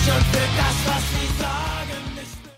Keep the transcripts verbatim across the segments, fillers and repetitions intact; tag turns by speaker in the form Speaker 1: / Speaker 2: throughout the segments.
Speaker 1: schon für das, was sie sagen, nicht mehr.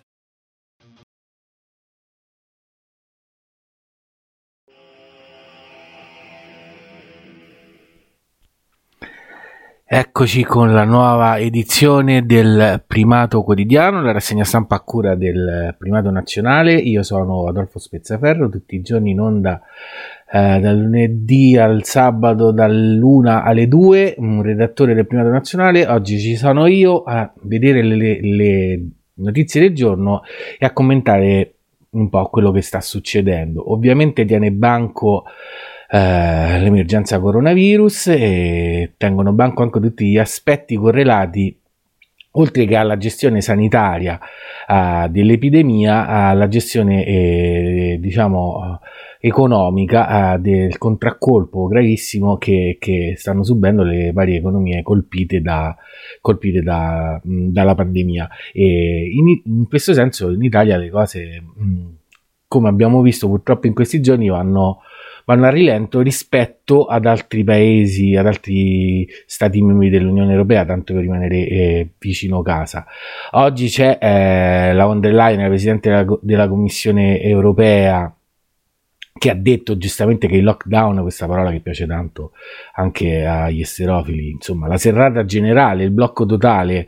Speaker 2: Eccoci con la nuova edizione del Primato Quotidiano, la rassegna stampa a cura del Primato Nazionale. Io sono Adolfo Spezzaferro, tutti i giorni in onda eh, dal lunedì al sabato dall'una alle due, un redattore del Primato Nazionale. Oggi ci sono io a vedere le, le notizie del giorno e a commentare un po' quello che sta succedendo. Ovviamente tiene banco Uh, l'emergenza coronavirus e tengono banco anche tutti gli aspetti correlati, oltre che alla gestione sanitaria uh, dell'epidemia, alla gestione eh, diciamo economica uh, del contraccolpo gravissimo che, che stanno subendo le varie economie colpite da colpite da, mh, dalla pandemia. E in, in questo senso in Italia le cose, mh, come abbiamo visto purtroppo in questi giorni, vanno vanno a rilento rispetto ad altri paesi, ad altri stati membri dell'Unione Europea, tanto per rimanere eh, vicino casa. Oggi c'è eh, la von der Leyen, la Presidente della, della Commissione Europea, che ha detto giustamente che il lockdown, questa parola che piace tanto anche agli esterofili, insomma la serrata generale, il blocco totale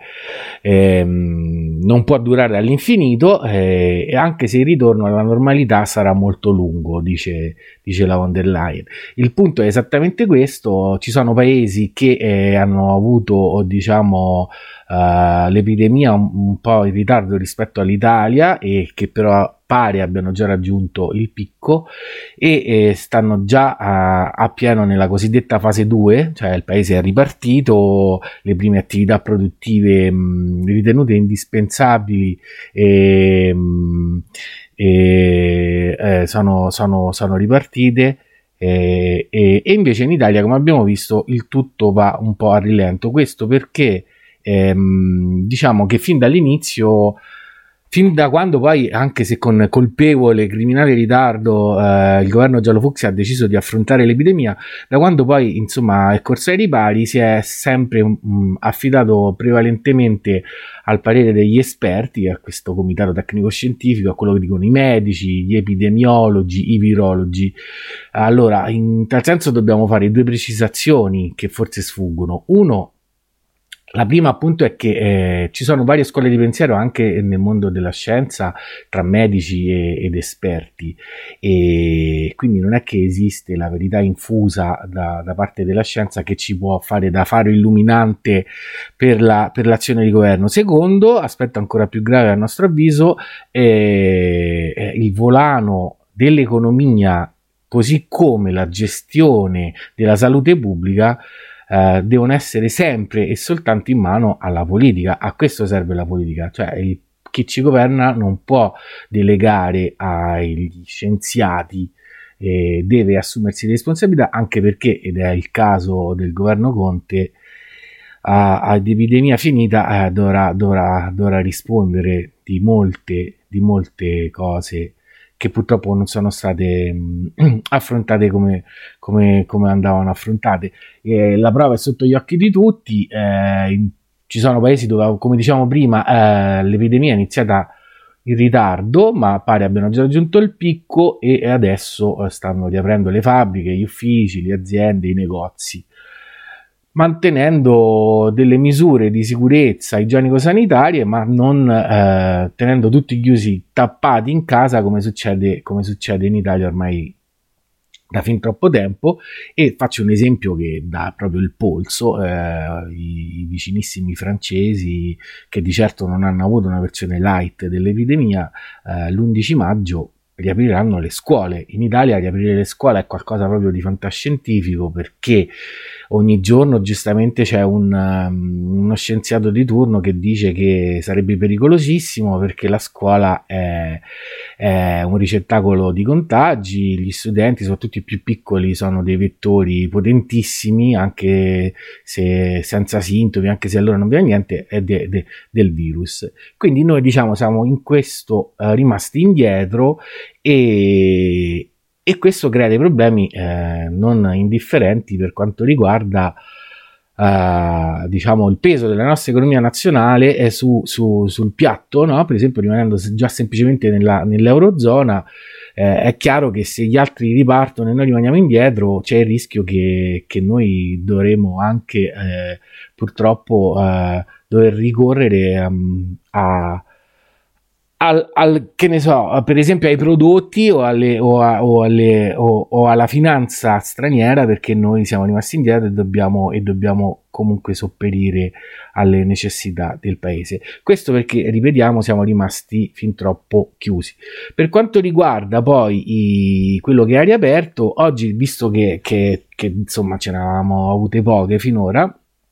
Speaker 2: ehm, non può durare all'infinito, eh, e anche se il ritorno alla normalità sarà molto lungo, dice, dice la von der Leyen. Il punto è esattamente questo: ci sono paesi che eh, hanno avuto, diciamo, uh, l'epidemia un, un po' in ritardo rispetto all'Italia e che però pare abbiano già raggiunto il picco e eh, stanno già a, a pieno nella cosiddetta fase due, cioè il paese è ripartito, le prime attività produttive mh, ritenute indispensabili e, mh, e, eh, sono, sono, sono ripartite. E, e, e invece in Italia, come abbiamo visto, il tutto va un po' a rilento. Questo perché ehm, diciamo che fin dall'inizio, fin da quando poi, anche se con colpevole criminale ritardo, eh, il governo giallo-fucsia ha deciso di affrontare l'epidemia, da quando poi insomma è corso ai ripari, si è sempre mh, affidato prevalentemente al parere degli esperti, a questo comitato tecnico-scientifico, a quello che dicono i medici, gli epidemiologi, i virologi. Allora, in tal senso dobbiamo fare due precisazioni che forse sfuggono. Uno, la prima appunto è che eh, ci sono varie scuole di pensiero anche nel mondo della scienza, tra medici e, ed esperti, e quindi non è che esiste la verità infusa da, da parte della scienza che ci può fare da faro illuminante per, la, per l'azione di governo. Secondo, aspetto ancora più grave a nostro avviso, è, è il volano dell'economia, così come la gestione della salute pubblica, Uh, devono essere sempre e soltanto in mano alla politica. A questo serve la politica, cioè il, chi ci governa non può delegare agli scienziati, eh, deve assumersi le responsabilità, anche perché, ed è il caso del governo Conte, a, ad epidemia finita eh, dovrà, dovrà, dovrà rispondere di molte, di molte cose che purtroppo non sono state mh, affrontate come, come, come andavano affrontate. E la prova è sotto gli occhi di tutti. Eh, in, ci sono paesi dove, come diciamo prima, eh, l'epidemia è iniziata in ritardo, ma pare abbiano già raggiunto il picco e adesso eh, stanno riaprendo le fabbriche, gli uffici, le aziende, i negozi, mantenendo delle misure di sicurezza igienico-sanitarie, ma non eh, tenendo tutti chiusi, tappati in casa, come succede, come succede in Italia ormai da fin troppo tempo. E faccio un esempio che dà proprio il polso: eh, i, i vicinissimi francesi, che di certo non hanno avuto una versione light dell'epidemia, eh, l'undici maggio riapriranno le scuole. In Italia riaprire le scuole è qualcosa proprio di fantascientifico, perché ogni giorno giustamente c'è un, um, uno scienziato di turno che dice che sarebbe pericolosissimo perché la scuola è, è un ricettacolo di contagi, gli studenti, soprattutto i più piccoli, sono dei vettori potentissimi, anche se senza sintomi, anche se allora non viene niente, è de, de, del virus. Quindi noi, diciamo, siamo in questo uh, rimasti indietro, e e questo crea dei problemi eh, non indifferenti per quanto riguarda Uh, diciamo il peso della nostra economia nazionale è su, su, sul piatto, no? Per esempio rimanendo già semplicemente nella, nell'eurozona, eh, è chiaro che se gli altri ripartono e noi rimaniamo indietro c'è il rischio che, che noi dovremo anche eh, purtroppo eh, dover ricorrere um, a Al, al, che ne so, per esempio ai prodotti o, alle, o, a, o, alle, o, o alla finanza straniera, perché noi siamo rimasti indietro e dobbiamo, e dobbiamo comunque sopperire alle necessità del paese. Questo perché, ripetiamo, siamo rimasti fin troppo chiusi. Per quanto riguarda poi i, quello che ha riaperto, oggi, visto che, che, che insomma ce ne avevamo avute poche finora,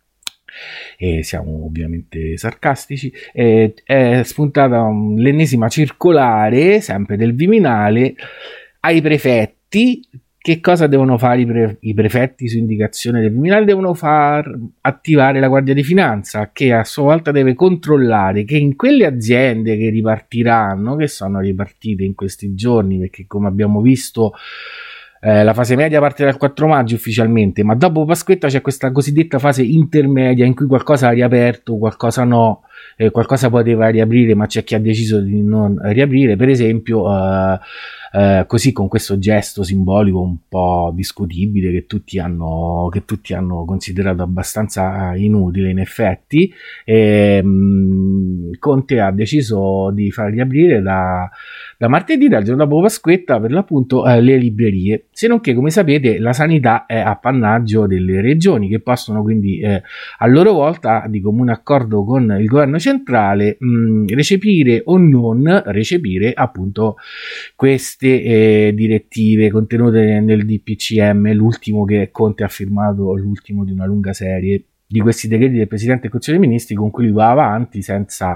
Speaker 2: e siamo ovviamente sarcastici, eh, è spuntata um, l'ennesima circolare, sempre del Viminale, ai prefetti. Che cosa devono fare i, pre- i prefetti su indicazione del Viminale? Devono far attivare la Guardia di Finanza, che a sua volta deve controllare che in quelle aziende che ripartiranno, che sono ripartite in questi giorni, perché come abbiamo visto Eh, la fase media parte dal quattro maggio ufficialmente, ma dopo Pasquetta c'è questa cosiddetta fase intermedia in cui qualcosa ha riaperto, qualcosa no, eh, qualcosa poteva riaprire, ma c'è chi ha deciso di non riaprire, per esempio eh, eh, così, con questo gesto simbolico un po' discutibile che tutti hanno, che tutti hanno considerato abbastanza inutile in effetti, e, mh, Conte ha deciso di far riaprire da da martedì, dal giorno dopo Pasquetta, per l'appunto eh, le librerie, se non che, come sapete, la sanità è appannaggio delle regioni, che possono quindi eh, a loro volta, di comune accordo con il governo centrale, mh, recepire o non recepire appunto queste eh, direttive contenute nel D P C M, l'ultimo che Conte ha firmato, l'ultimo di una lunga serie di questi decreti del Presidente del Consiglio dei Ministri, con cui lui va avanti senza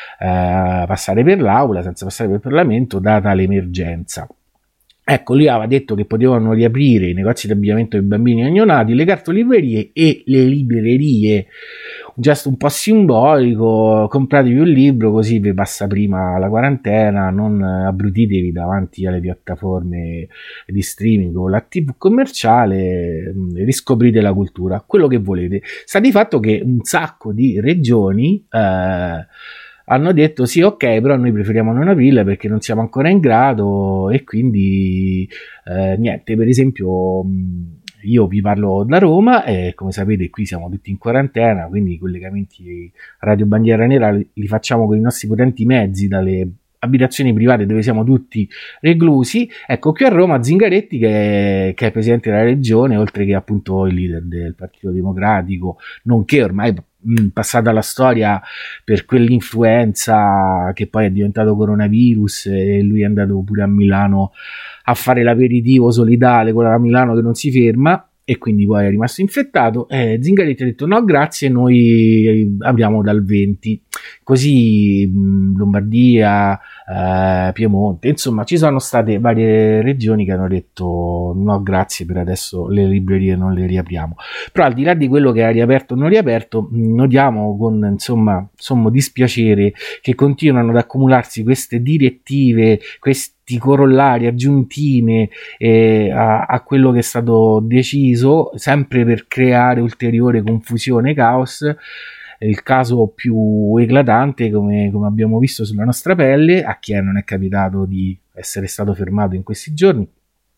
Speaker 2: eh, passare per l'Aula, senza passare per il Parlamento, data l'emergenza. Ecco, lui aveva detto che potevano riaprire i negozi di abbigliamento dei bambini neonati, le cartolibrerie e le librerie. Un gesto un po' simbolico: compratevi un libro così vi passa prima la quarantena, non abbrutitevi davanti alle piattaforme di streaming o la tivù commerciale, riscoprite la cultura, quello che volete. Sta di fatto che un sacco di regioni eh, hanno detto sì, ok, però noi preferiamo non aprirla perché non siamo ancora in grado, e quindi eh, niente. Per esempio io vi parlo da Roma e come sapete qui siamo tutti in quarantena, quindi i collegamenti Radio Bandiera Nera li facciamo con i nostri potenti mezzi dalle abitazioni private dove siamo tutti reclusi. Ecco, qui a Roma Zingaretti, che è, che è presidente della regione, oltre che appunto il leader del Partito Democratico, nonché ormai mh, passata la storia per quell'influenza che poi è diventato coronavirus, e lui è andato pure a Milano a fare l'aperitivo solidale con la Milano che non si ferma, e quindi poi è rimasto infettato. eh, Zingaretti ha detto no grazie, noi apriamo dal venti, così mh, Lombardia, eh, Piemonte, insomma ci sono state varie regioni che hanno detto no grazie, per adesso le librerie non le riapriamo. Però al di là di quello che ha riaperto o non riaperto, mh, notiamo con insomma sommo dispiacere che continuano ad accumularsi queste direttive, questi corollari aggiuntine eh, a, a quello che è stato deciso, sempre per creare ulteriore confusione e caos. Il caso più eclatante, come, come abbiamo visto sulla nostra pelle, a chi non è capitato di essere stato fermato in questi giorni,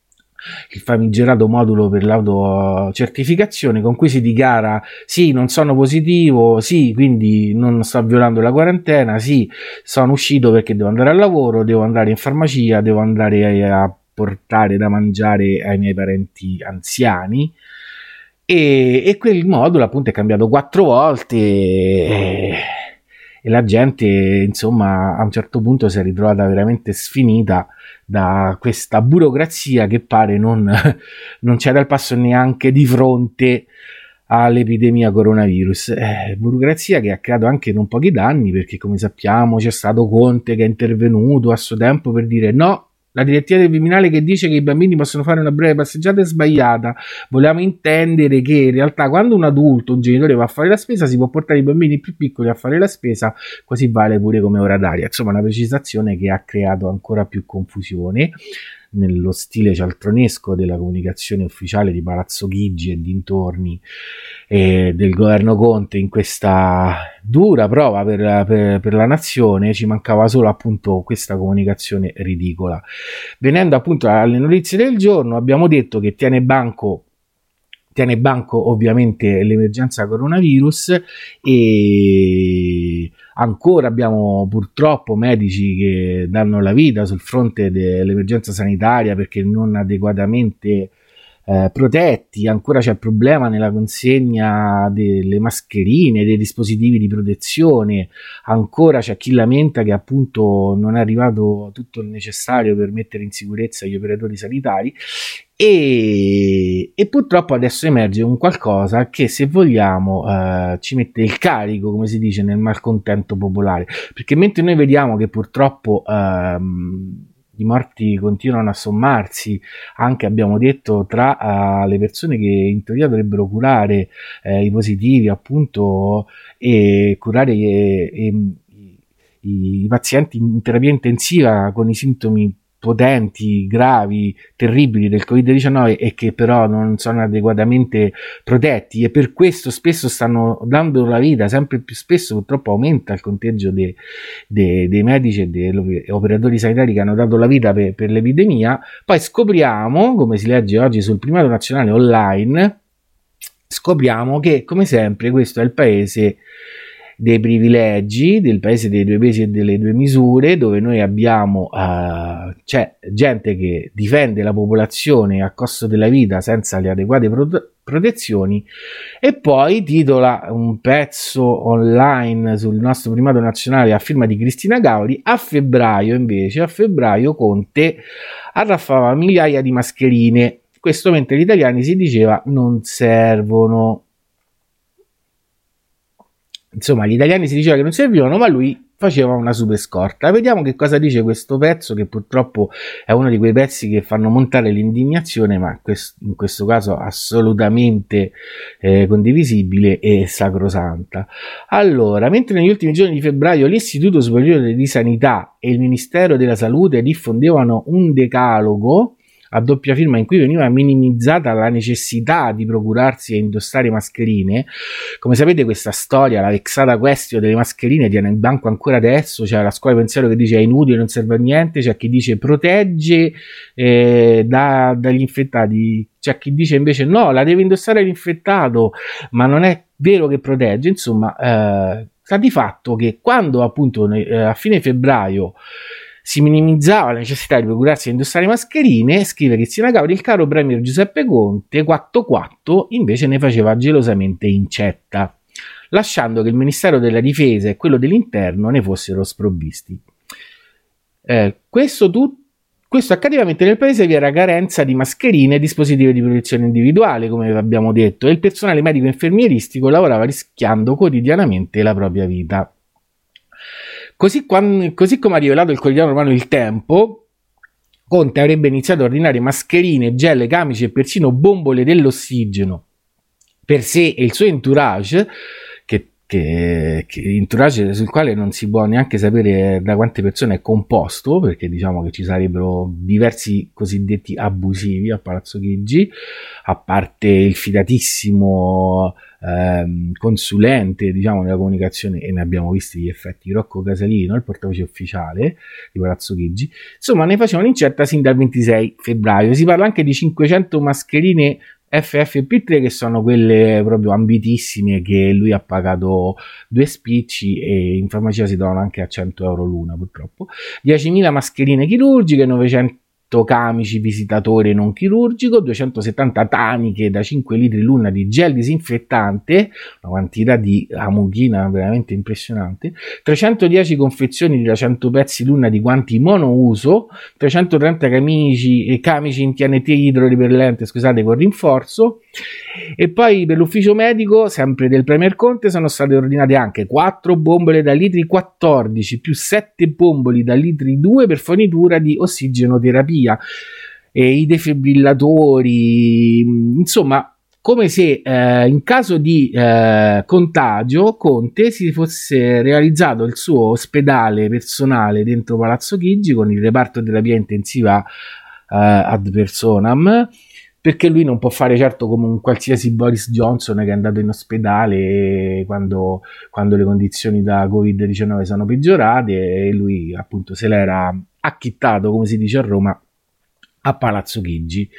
Speaker 2: il famigerato modulo per l'autocertificazione, con cui si dichiara sì, non sono positivo, sì, quindi non sto violando la quarantena, sì, sono uscito perché devo andare al lavoro, devo andare in farmacia, devo andare a, a portare da mangiare ai miei parenti anziani. E, e quel modulo appunto è cambiato quattro volte, e, e la gente insomma a un certo punto si è ritrovata veramente sfinita da questa burocrazia che pare non, non c'è dal passo neanche di fronte all'epidemia coronavirus. Eh, burocrazia che ha creato anche non pochi danni, perché come sappiamo c'è stato Conte che è intervenuto a suo tempo per dire no, la direttiva del Viminale che dice che i bambini possono fare una breve passeggiata è sbagliata. Volevamo intendere che in realtà quando un adulto, un genitore va a fare la spesa, si può portare i bambini più piccoli a fare la spesa, così vale pure come ora d'aria. Insomma, una precisazione che ha creato ancora più confusione. nello stile cialtronesco della comunicazione ufficiale di Palazzo Chigi e dintorni eh, del governo Conte in questa dura prova per, per, per la nazione. Ci mancava solo appunto questa comunicazione ridicola. Venendo appunto alle notizie del giorno, abbiamo detto che tiene banco tiene banco ovviamente l'emergenza coronavirus e ancora abbiamo purtroppo medici che danno la vita sul fronte dell'emergenza sanitaria perché non adeguatamente eh, protetti. Ancora c'è il problema nella consegna delle mascherine, dei dispositivi di protezione, ancora c'è chi lamenta che appunto non è arrivato tutto il necessario per mettere in sicurezza gli operatori sanitari. E, e purtroppo adesso emerge un qualcosa che, se vogliamo, eh, ci mette il carico, come si dice, nel malcontento popolare, perché mentre noi vediamo che purtroppo ehm, i morti continuano a sommarsi, anche abbiamo detto tra uh, le persone che in teoria dovrebbero curare eh, i positivi appunto e curare eh, i, i, i pazienti in terapia intensiva con i sintomi potenti, gravi, terribili del covid diciannove e che però non sono adeguatamente protetti, e per questo spesso stanno dando la vita. Sempre più spesso purtroppo aumenta il conteggio dei, dei, dei medici e degli operatori sanitari che hanno dato la vita per, per l'epidemia. Poi scopriamo, come si legge oggi sul Primato Nazionale online, scopriamo che come sempre questo è il paese dei privilegi, del paese dei due pesi e delle due misure, dove noi abbiamo uh, c'è gente che difende la popolazione a costo della vita senza le adeguate prote- protezioni, e poi titola un pezzo online sul nostro Primato Nazionale a firma di Cristina Gauri: a febbraio invece, a febbraio Conte arraffava migliaia di mascherine, questo mentre gli italiani, si diceva, non servono. Insomma, gli italiani si diceva che non servivano, ma lui faceva una super scorta. Vediamo che cosa dice questo pezzo, che purtroppo è uno di quei pezzi che fanno montare l'indignazione, ma in questo caso assolutamente eh, condivisibile e sacrosanta. Allora, mentre negli ultimi giorni di febbraio l'Istituto Superiore di Sanità e il Ministero della Salute diffondevano un decalogo a doppia firma in cui veniva minimizzata la necessità di procurarsi e indossare mascherine. Come sapete, questa storia, la vexata question delle mascherine, tiene il banco ancora adesso. C'è la scuola di pensiero che dice è inutile, non serve a niente, c'è chi dice protegge eh, da, dagli infettati, c'è chi dice invece no, la deve indossare l'infettato, ma non è vero che protegge. Insomma, eh, sta di fatto che quando appunto eh, a fine febbraio si minimizzava la necessità di procurarsi e indossare mascherine, scrive Cristina Gauri, il caro premier Giuseppe Conte, quattro quattro, invece ne faceva gelosamente incetta, lasciando che il Ministero della Difesa e quello dell'Interno ne fossero sprovvisti. Eh, questo, tu, questo accadeva mentre nel paese vi era carenza di mascherine e dispositivi di protezione individuale, come abbiamo detto, e il personale medico e infermieristico lavorava rischiando quotidianamente la propria vita. Così, quando, così come ha rivelato il quotidiano romano Il Tempo, Conte avrebbe iniziato a ordinare mascherine, gel, camici e persino bombole dell'ossigeno per sé e il suo entourage, che, che, che entourage sul quale non si può neanche sapere da quante persone è composto, perché diciamo che ci sarebbero diversi cosiddetti abusivi a Palazzo Chigi, a parte il fidatissimo ehm, consulente, diciamo, nella comunicazione, e ne abbiamo visti gli effetti, Rocco Casalino, il portavoce ufficiale di Palazzo Chigi. Insomma, ne facevano incetta sin dal ventisei febbraio. Si parla anche di cinquecento mascherine F F P tre, che sono quelle proprio ambitissime, che lui ha pagato due spicci e in farmacia si trovano anche a cento euro l'una, purtroppo. diecimila mascherine chirurgiche, novecento camici visitatore non chirurgico, duecentosettanta taniche da cinque litri l'una di gel disinfettante, una quantità di amuchina veramente impressionante, trecentodieci confezioni da cento pezzi l'una di guanti monouso, trecentotrenta camici e camici in T N T idroripellente, scusate, con rinforzo. E poi per l'ufficio medico, sempre del Premier Conte, sono state ordinate anche quattro bombole da litri quattordici più sette bombole da litri due per fornitura di ossigenoterapia e i defibrillatori. Insomma, come se eh, in caso di eh, contagio Conte si fosse realizzato il suo ospedale personale dentro Palazzo Chigi, con il reparto terapia intensiva ad personam, perché lui non può fare certo come un qualsiasi Boris Johnson che è andato in ospedale quando, quando le condizioni da covid diciannove sono peggiorate, e lui appunto se l'era acchittato, come si dice a Roma, a Palazzo Chigi.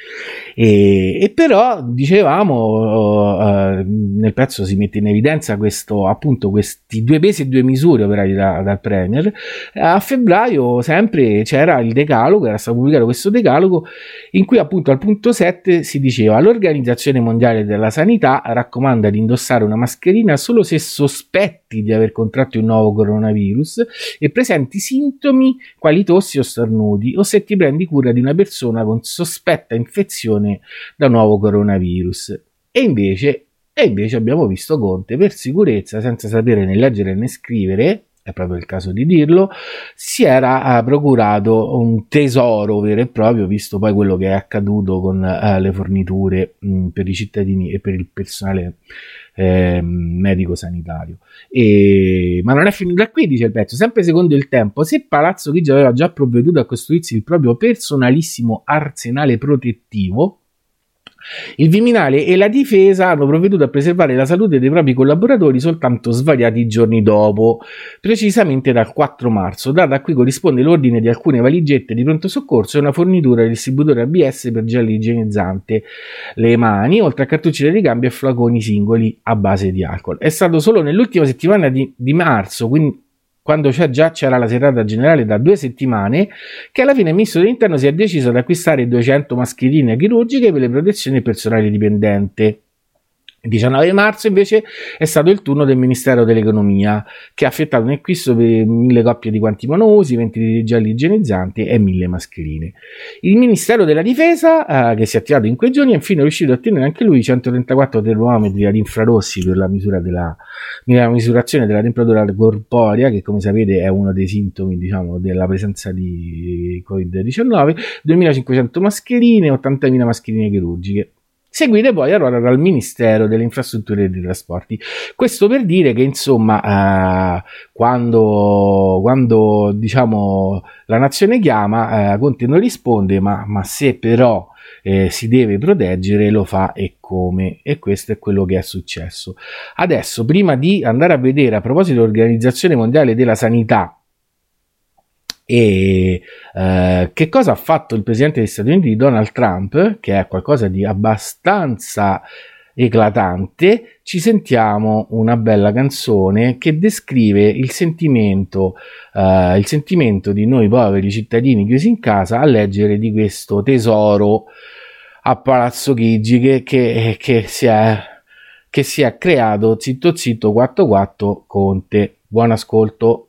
Speaker 2: E, e però dicevamo uh, nel pezzo si mette in evidenza questo, appunto, questi due pesi e due misure operati da, dal Premier. A febbraio sempre c'era il decalogo, era stato pubblicato questo decalogo in cui appunto al punto sette si diceva: l'Organizzazione Mondiale della Sanità raccomanda di indossare una mascherina solo se sospetti di aver contratto il nuovo coronavirus e presenti sintomi quali tossi o starnuti, o se ti prendi cura di una persona con sospetta infezione da nuovo coronavirus. E invece, e invece abbiamo visto Conte, per sicurezza, senza sapere né leggere né scrivere, è proprio il caso di dirlo, si era uh, procurato un tesoro vero e proprio, visto poi quello che è accaduto con uh, le forniture mh, per i cittadini e per il personale eh, medico-sanitario. E... ma non è finito da qui, dice il pezzo. Sempre secondo il Tempo, se Palazzo Chigi aveva già provveduto a costruirsi il proprio personalissimo arsenale protettivo, il Viminale e la Difesa hanno provveduto a preservare la salute dei propri collaboratori soltanto svariati giorni dopo, precisamente dal quattro marzo, data a cui corrisponde l'ordine di alcune valigette di pronto soccorso e una fornitura del distributore A B S per gel igienizzante le mani, oltre a cartucce di ricambio e flaconi singoli a base di alcol. È stato solo nell'ultima settimana di, di marzo, quindi quando c'è già c'era la serata generale da due settimane, che alla fine il ministro dell'Interno si è deciso ad acquistare duecento mascherine chirurgiche per le protezioni del personale dipendente. Il diciannove marzo invece è stato il turno del Ministero dell'Economia, che ha effettuato un acquisto per mille coppie di guanti monousi, venti di gel igienizzanti e mille mascherine. Il Ministero della Difesa, eh, che si è attivato in quei giorni, è infine riuscito a ottenere anche lui centotrentaquattro termometri ad infrarossi per la misura della, la misurazione della temperatura corporea, che come sapete è uno dei sintomi, diciamo, della presenza di covid diciannove, duemilacinquecento mascherine, ottantamila mascherine chirurgiche, seguite poi allora dal Ministero delle Infrastrutture e dei Trasporti. Questo per dire che insomma eh, quando, quando diciamo la nazione chiama, eh, Conte non risponde, ma, ma se però eh, si deve proteggere lo fa, e come, e questo è quello che è successo. Adesso, prima di andare a vedere, a proposito dell'Organizzazione Mondiale della Sanità, e eh, che cosa ha fatto il presidente degli Stati Uniti Donald Trump, che è qualcosa di abbastanza eclatante, ci sentiamo una bella canzone che descrive il sentimento eh, il sentimento di noi poveri cittadini chiusi in casa a leggere di questo tesoro a Palazzo Chigi che, che, che, si, è, che si è creato zitto zitto quattro quattro Conte. Buon ascolto.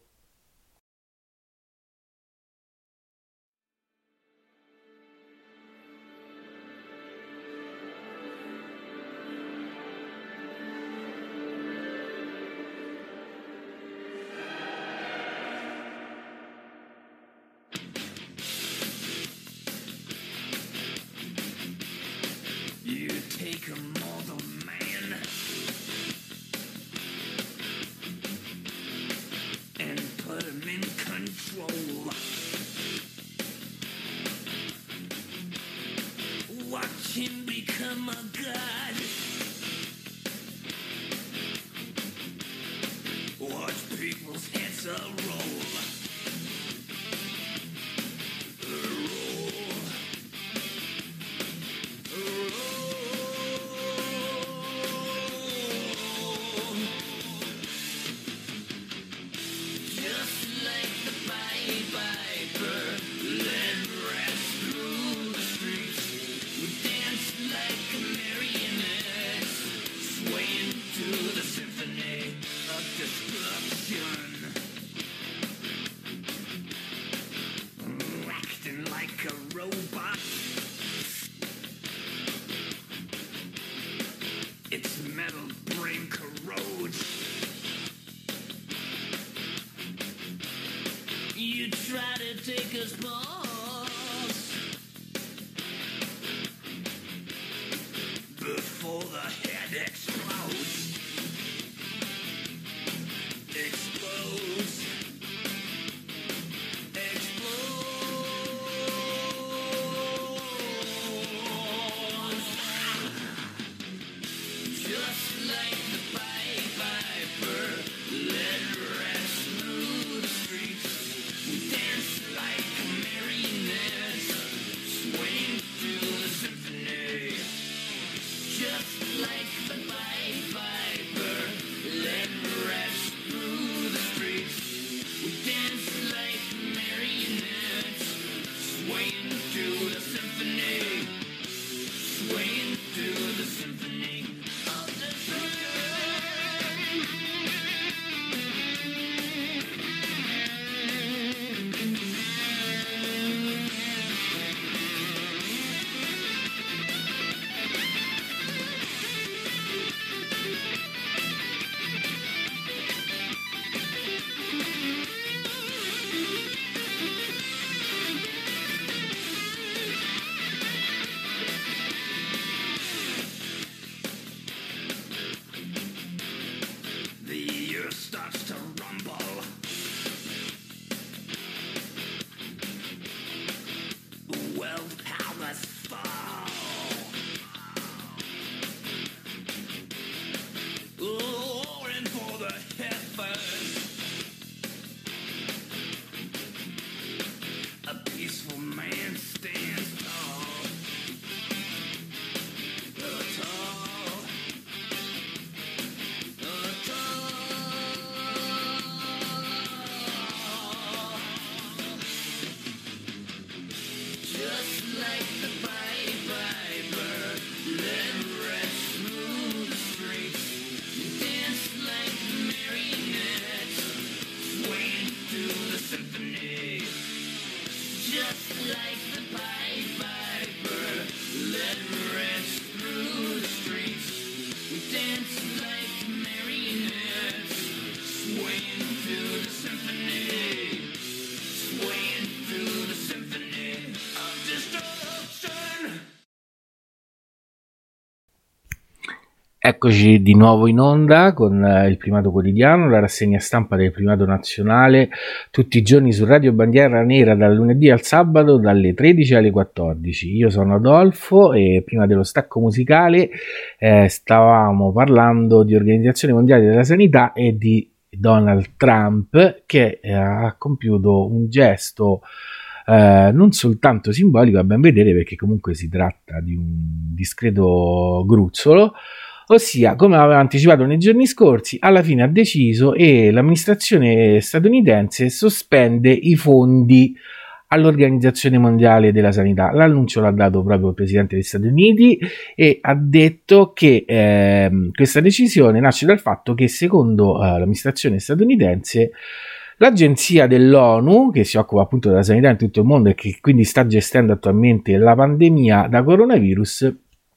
Speaker 2: Eccoci di nuovo in onda con eh, il Primato Quotidiano, la rassegna stampa del Primato Nazionale, tutti i giorni su Radio Bandiera Nera dal lunedì al sabato dalle tredici alle quattordici. Io sono Adolfo e prima dello stacco musicale eh, stavamo parlando di Organizzazione Mondiale della Sanità e di Donald Trump che eh, ha compiuto un gesto eh, non soltanto simbolico, a ben vedere, perché comunque si tratta di un discreto gruzzolo. Ossia, come aveva anticipato nei giorni scorsi, alla fine ha deciso e l'amministrazione statunitense sospende i fondi all'Organizzazione Mondiale della Sanità. L'annuncio l'ha dato proprio il Presidente degli Stati Uniti e ha detto che eh, questa decisione nasce dal fatto che secondo eh, l'amministrazione statunitense l'agenzia dell'ONU, che si occupa appunto della sanità in tutto il mondo e che quindi sta gestendo attualmente la pandemia da coronavirus,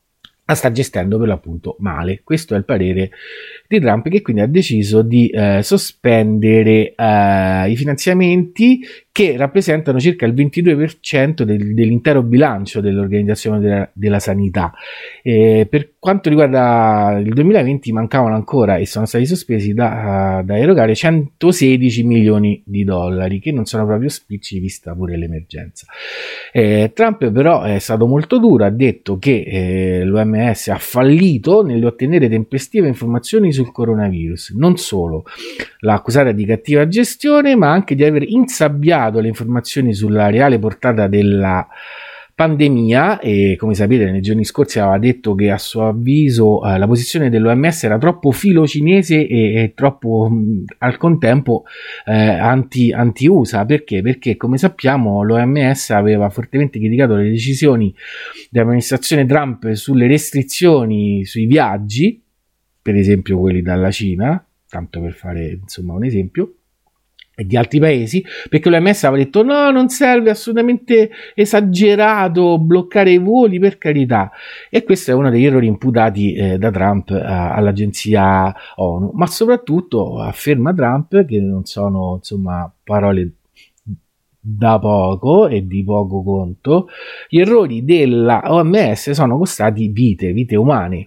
Speaker 2: la sta gestendo per l'appunto male. Questo è il parere di Trump, che quindi ha deciso di eh, sospendere eh, i finanziamenti che rappresentano circa il ventidue per cento del, dell'intero bilancio dell'Organizzazione della, della Sanità. E per quanto riguarda il duemilaventi mancavano ancora e sono stati sospesi da, da erogare centosedici milioni di dollari, che non sono proprio spicci vista pure l'emergenza. Eh, Trump però è stato molto duro, ha detto che eh, l'O M S ha fallito nell'ottenere tempestive informazioni sul coronavirus. Non solo l'ha accusata di cattiva gestione, ma anche di aver insabbiato le informazioni sulla reale portata della pandemia. E come sapete nei giorni scorsi aveva detto che a suo avviso eh, la posizione dell'O M S era troppo filocinese e, e troppo mh, al contempo eh, anti, anti-U S A. Perché? Perché come sappiamo l'O M S aveva fortemente criticato le decisioni dell'amministrazione Trump sulle restrizioni sui viaggi, per esempio quelli dalla Cina, tanto per fare insomma un esempio, e di altri paesi, perché l'O M S aveva detto no, non serve, assolutamente esagerato bloccare i voli, per carità. E questo è uno degli errori imputati eh, da Trump eh, all'agenzia ONU. Ma soprattutto afferma Trump, che non sono insomma parole da poco e di poco conto, gli errori della O M S sono costati vite, vite umane.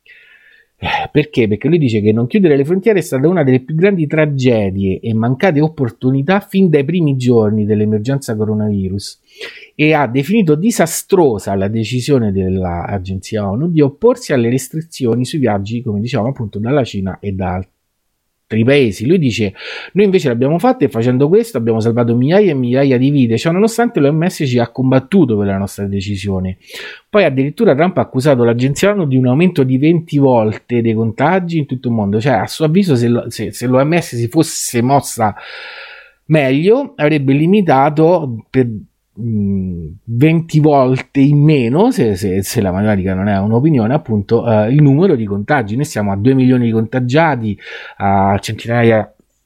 Speaker 2: Perché? Perché lui dice che non chiudere le frontiere è stata una delle più grandi tragedie e mancate opportunità fin dai primi giorni dell'emergenza coronavirus, e ha definito disastrosa la decisione dell'agenzia ONU di opporsi alle restrizioni sui viaggi, come dicevamo appunto, dalla Cina e da altri paesi. Lui dice noi invece l'abbiamo fatto e facendo questo abbiamo salvato migliaia e migliaia di vite, cioè nonostante l'O M S ci ha combattuto per la nostra decisione. Poi addirittura Trump ha accusato l'agenzia ONU di un aumento di venti volte dei contagi in tutto il mondo, cioè a suo avviso se, lo, se, se l'O M S si fosse mossa meglio avrebbe limitato per venti volte in meno, se, se, se la matematica non è un'opinione, appunto eh, il numero di contagi. Noi siamo a due milioni di contagiati, a centinaia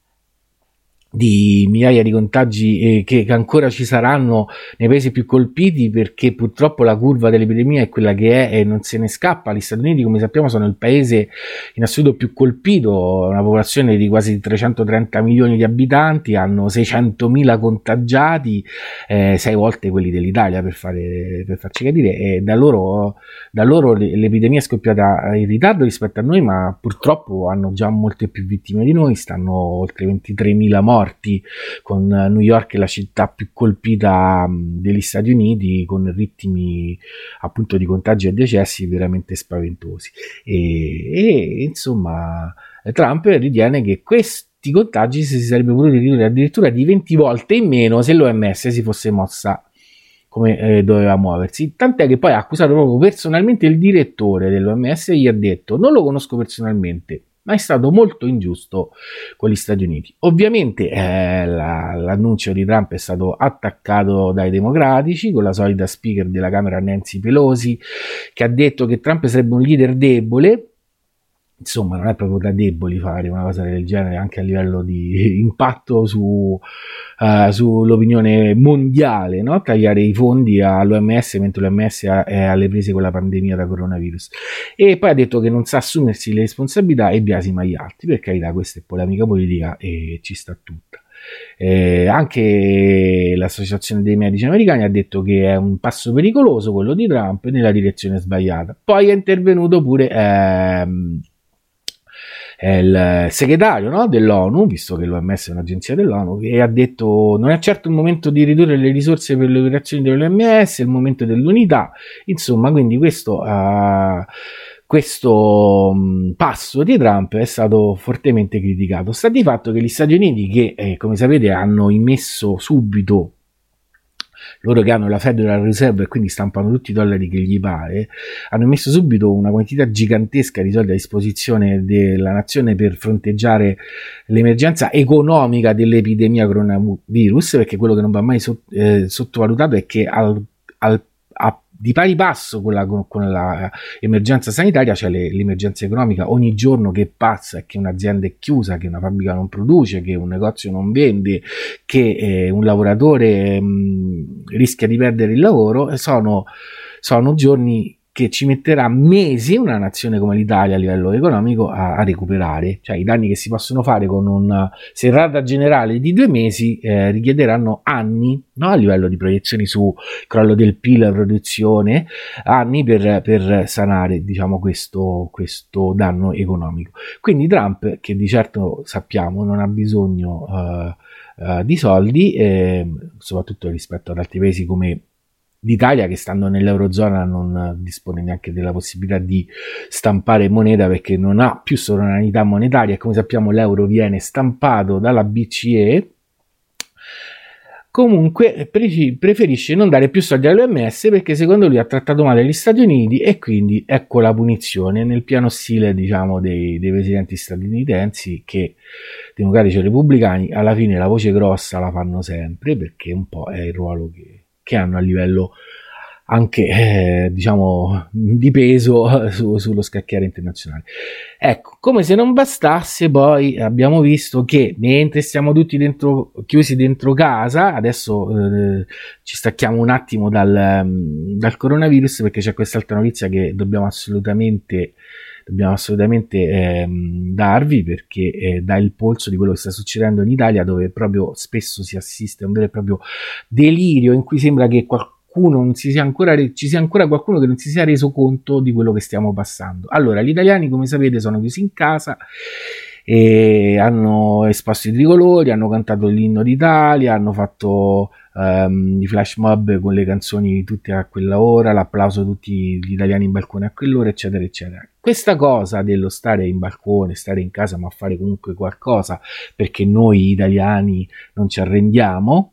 Speaker 2: di migliaia di contagi eh, che, che ancora ci saranno nei paesi più colpiti, perché purtroppo la curva dell'epidemia è quella che è e non se ne scappa. Gli Stati Uniti, come sappiamo, sono il paese in assoluto più colpito, una popolazione di quasi trecentotrenta milioni di abitanti, hanno seicentomila contagiati, eh, sei volte quelli dell'Italia, per, fare, per farci capire, e da loro, da loro l'epidemia è scoppiata in ritardo rispetto a noi, ma purtroppo hanno già molte più vittime di noi, stanno oltre ventitremila morti, con New York la città più colpita degli Stati Uniti, con ritmi appunto di contagi e decessi veramente spaventosi. E, e insomma Trump ritiene che questi contagi si sarebbe potuti ridurre addirittura di venti volte in meno se l'O M S si fosse mossa come eh, doveva muoversi, tant'è che poi ha accusato proprio personalmente il direttore dell'O M S e gli ha detto non lo conosco personalmente, ma è stato molto ingiusto con gli Stati Uniti. Ovviamente eh, la, l'annuncio di Trump è stato attaccato dai democratici, con la solita speaker della Camera Nancy Pelosi, che ha detto che Trump sarebbe un leader debole, insomma non è proprio da deboli fare una cosa del genere, anche a livello di impatto su, uh, sull'opinione mondiale, no? Tagliare i fondi all'O M S mentre l'O M S è alle prese con la pandemia da coronavirus. E poi ha detto che non sa assumersi le responsabilità e biasima gli altri. Per carità, questa è polemica politica e ci sta tutta. Eh, anche l'associazione dei medici americani ha detto che è un passo pericoloso quello di Trump nella direzione sbagliata. Poi è intervenuto pure ehm, il segretario, no, dell'ONU, visto che l'O M S è un'agenzia dell'ONU, e ha detto non è certo il momento di ridurre le risorse per le operazioni dell'O M S, è il momento dell'unità. Insomma, quindi questo uh, questo um, passo di Trump è stato fortemente criticato. Sta di fatto che gli Stati Uniti, che eh, come sapete hanno immesso subito, loro che hanno la Federal Reserve e quindi stampano tutti i dollari che gli pare, hanno messo subito una quantità gigantesca di soldi a disposizione della nazione per fronteggiare l'emergenza economica dell'epidemia coronavirus, perché quello che non va mai sott- eh, sottovalutato è che al, al, a di pari passo con la, con la emergenza sanitaria c'è le, l'emergenza economica ogni giorno che passa, che un'azienda è chiusa, che una fabbrica non produce, che un negozio non vende, che eh, un lavoratore mh, rischia di perdere il lavoro. Sono, sono giorni che ci metterà mesi una nazione come l'Italia a livello economico a, a recuperare, cioè i danni che si possono fare con una serrata generale di due mesi eh, richiederanno anni, no? A livello di proiezioni su crollo del P I L, la produzione, anni per, per sanare, diciamo, questo, questo danno economico. Quindi Trump, che di certo sappiamo non ha bisogno uh, uh, di soldi, eh, soprattutto rispetto ad altri paesi come l'Italia, che stando nell'Eurozona non dispone neanche della possibilità di stampare moneta perché non ha più sovranità monetaria, e come sappiamo l'euro viene stampato dalla B C E. Comunque preferisce non dare più soldi all'O M S perché secondo lui ha trattato male gli Stati Uniti, e quindi ecco la punizione nel piano stile, diciamo, dei, dei presidenti statunitensi, che democratici o repubblicani alla fine la voce grossa la fanno sempre, perché un po' è il ruolo che che hanno a livello anche eh, diciamo di peso su, sullo scacchiere internazionale. Ecco, come se non bastasse, poi abbiamo visto che mentre stiamo tutti dentro, chiusi dentro casa, adesso eh, ci stacchiamo un attimo dal, dal coronavirus, perché c'è quest'altra notizia che dobbiamo assolutamente dobbiamo assolutamente ehm, darvi, perché eh, dà il polso di quello che sta succedendo in Italia, dove proprio spesso si assiste a un vero e proprio delirio in cui sembra che qualcuno non si sia ancora re- ci sia ancora qualcuno che non si sia reso conto di quello che stiamo passando. Allora, gli italiani, come sapete, sono chiusi in casa e hanno esposto i tricolori, hanno cantato l'inno d'Italia, hanno fatto um, i flash mob con le canzoni tutte a quella ora, l'applauso di tutti gli italiani in balcone a quell'ora, eccetera eccetera. Questa cosa dello stare in balcone, stare in casa, ma fare comunque qualcosa perché noi italiani non ci arrendiamo,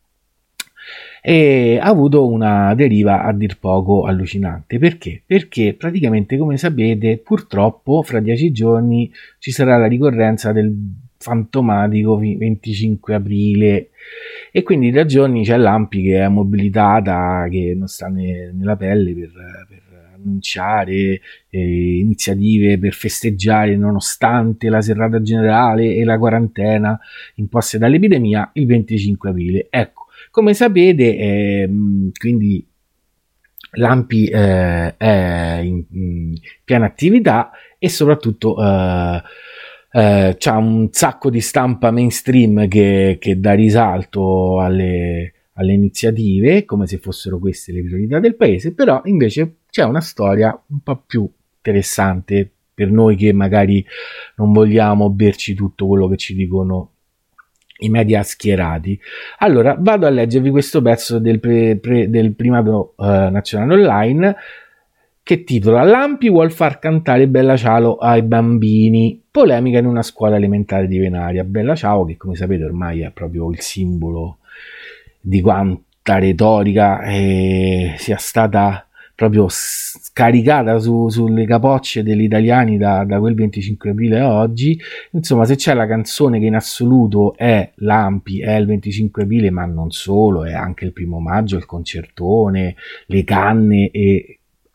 Speaker 2: e ha avuto una deriva a dir poco allucinante. Perché? Perché praticamente, come sapete, purtroppo fra dieci giorni ci sarà la ricorrenza del fantomatico venticinque aprile, e quindi da giorni c'è l'Ampi che è mobilitata, che non sta ne, nella pelle per, per annunciare eh, iniziative per festeggiare, nonostante la serrata generale e la quarantena imposte dall'epidemia, il venticinque aprile. Ecco, come sapete, eh, quindi l'Ampi eh, è in, in piena attività, e soprattutto eh, eh, c'ha un sacco di stampa mainstream che, che dà risalto alle, alle iniziative, come se fossero queste le priorità del paese. Però invece c'è una storia un po' più interessante per noi che magari non vogliamo berci tutto quello che ci dicono i media schierati. Allora vado a leggervi questo pezzo del, pre, pre, del primato eh, nazionale online, che titola: L'Ampi vuol far cantare Bella Ciao ai bambini, polemica in una scuola elementare di Venaria. Bella Ciao, che come sapete ormai è proprio il simbolo di quanta retorica eh, sia stata proprio scaricata su, sulle capocce degli italiani da, da quel venticinque aprile a oggi. Insomma, se c'è la canzone che in assoluto è l'Ampi, è il venticinque aprile, ma non solo, è anche il primo maggio, il concertone, le canne e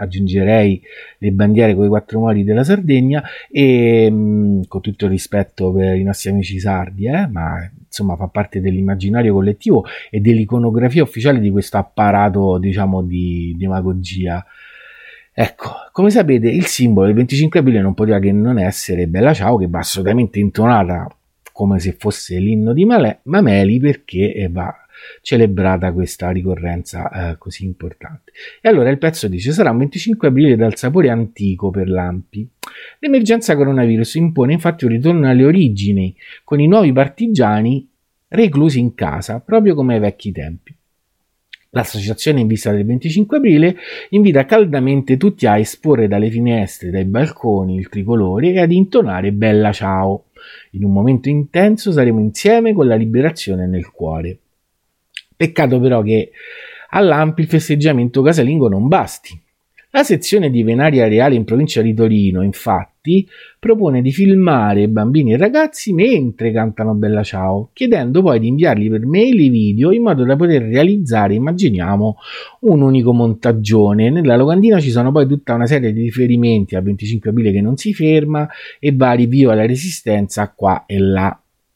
Speaker 2: aggiungerei le bandiere con i quattro mari della Sardegna e mh, con tutto il rispetto per i nostri amici sardi, eh, ma insomma fa parte dell'immaginario collettivo e dell'iconografia ufficiale di questo apparato, diciamo, di demagogia. Ecco, come sapete, il simbolo del venticinque aprile non poteva che non essere Bella Ciao, che va assolutamente intonata come se fosse l'inno di Male- Mameli, perché va celebrata questa ricorrenza eh, così importante. E allora il pezzo dice: sarà un venticinque aprile dal sapore antico per l'Ampi. L'emergenza coronavirus impone infatti un ritorno alle origini, con i nuovi partigiani reclusi in casa, proprio come ai vecchi tempi. L'associazione in vista del venticinque aprile invita caldamente tutti a esporre dalle finestre, dai balconi il tricolore e ad intonare Bella Ciao. In un momento intenso saremo insieme con la liberazione nel cuore. Peccato però che all'Ampi il festeggiamento casalingo non basti. La sezione di Venaria Reale in provincia di Torino, infatti, propone di filmare bambini e ragazzi mentre cantano Bella Ciao, chiedendo poi di inviargli per mail i video in modo da poter realizzare, immaginiamo, un unico montagione. Nella locandina ci sono poi tutta una serie di riferimenti al venticinque aprile che non si ferma e vari viva la resistenza qua e là.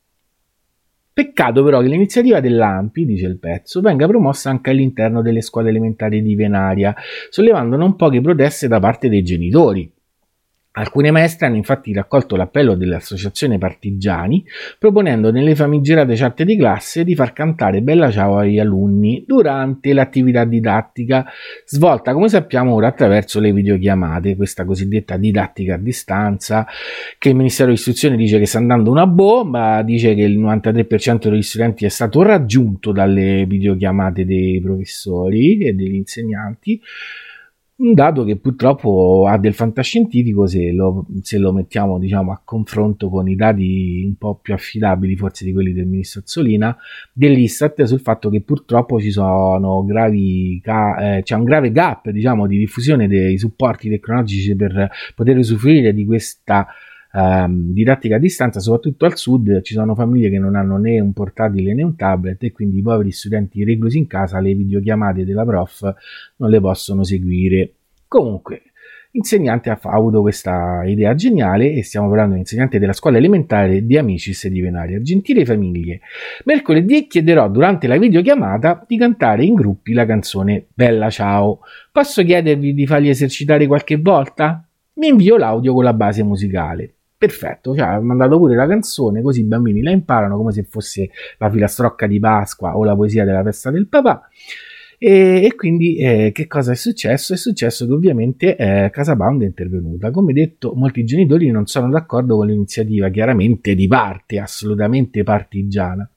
Speaker 2: Peccato però che l'iniziativa dell'Ampi, dice il pezzo, venga promossa anche all'interno delle scuole elementari di Venaria, sollevando non poche proteste da parte dei genitori. Alcune maestre hanno infatti raccolto l'appello dell'associazione partigiani, proponendo nelle famigerate chat di classe di far cantare Bella Ciao agli alunni durante l'attività didattica, svolta come sappiamo ora attraverso le videochiamate, questa cosiddetta didattica a distanza, che il Ministero dell'Istruzione dice che sta andando una bomba, dice che il novantatré per cento degli studenti è stato raggiunto dalle videochiamate dei professori e degli insegnanti. Un dato che purtroppo ha del fantascientifico se lo, se lo mettiamo, diciamo, a confronto con i dati un po' più affidabili forse di quelli del ministro Azzolina dell'Istat, sul fatto che purtroppo ci sono gravi eh, c'è un grave gap, diciamo, di diffusione dei supporti tecnologici per poter usufruire di questa Um, didattica a distanza, soprattutto al sud. Ci sono famiglie che non hanno né un portatile né un tablet e quindi i poveri studenti reclusi in casa le videochiamate della prof non le possono seguire. Comunque, l'insegnante ha, ha avuto questa idea geniale, e stiamo parlando di insegnante della scuola elementare di Amicis di Venaria. Gentili famiglie, mercoledì chiederò durante la videochiamata di cantare in gruppi la canzone Bella Ciao. Posso chiedervi di farli esercitare qualche volta? Mi invio l'audio con la base musicale. Perfetto, cioè ha mandato pure la canzone, così i bambini la imparano come se fosse la filastrocca di Pasqua o la poesia della festa del papà. E, e quindi eh, che cosa è successo? È successo che ovviamente eh, Casa Pound è intervenuta. Come detto, molti genitori non sono d'accordo con l'iniziativa, chiaramente di parte, assolutamente partigiana.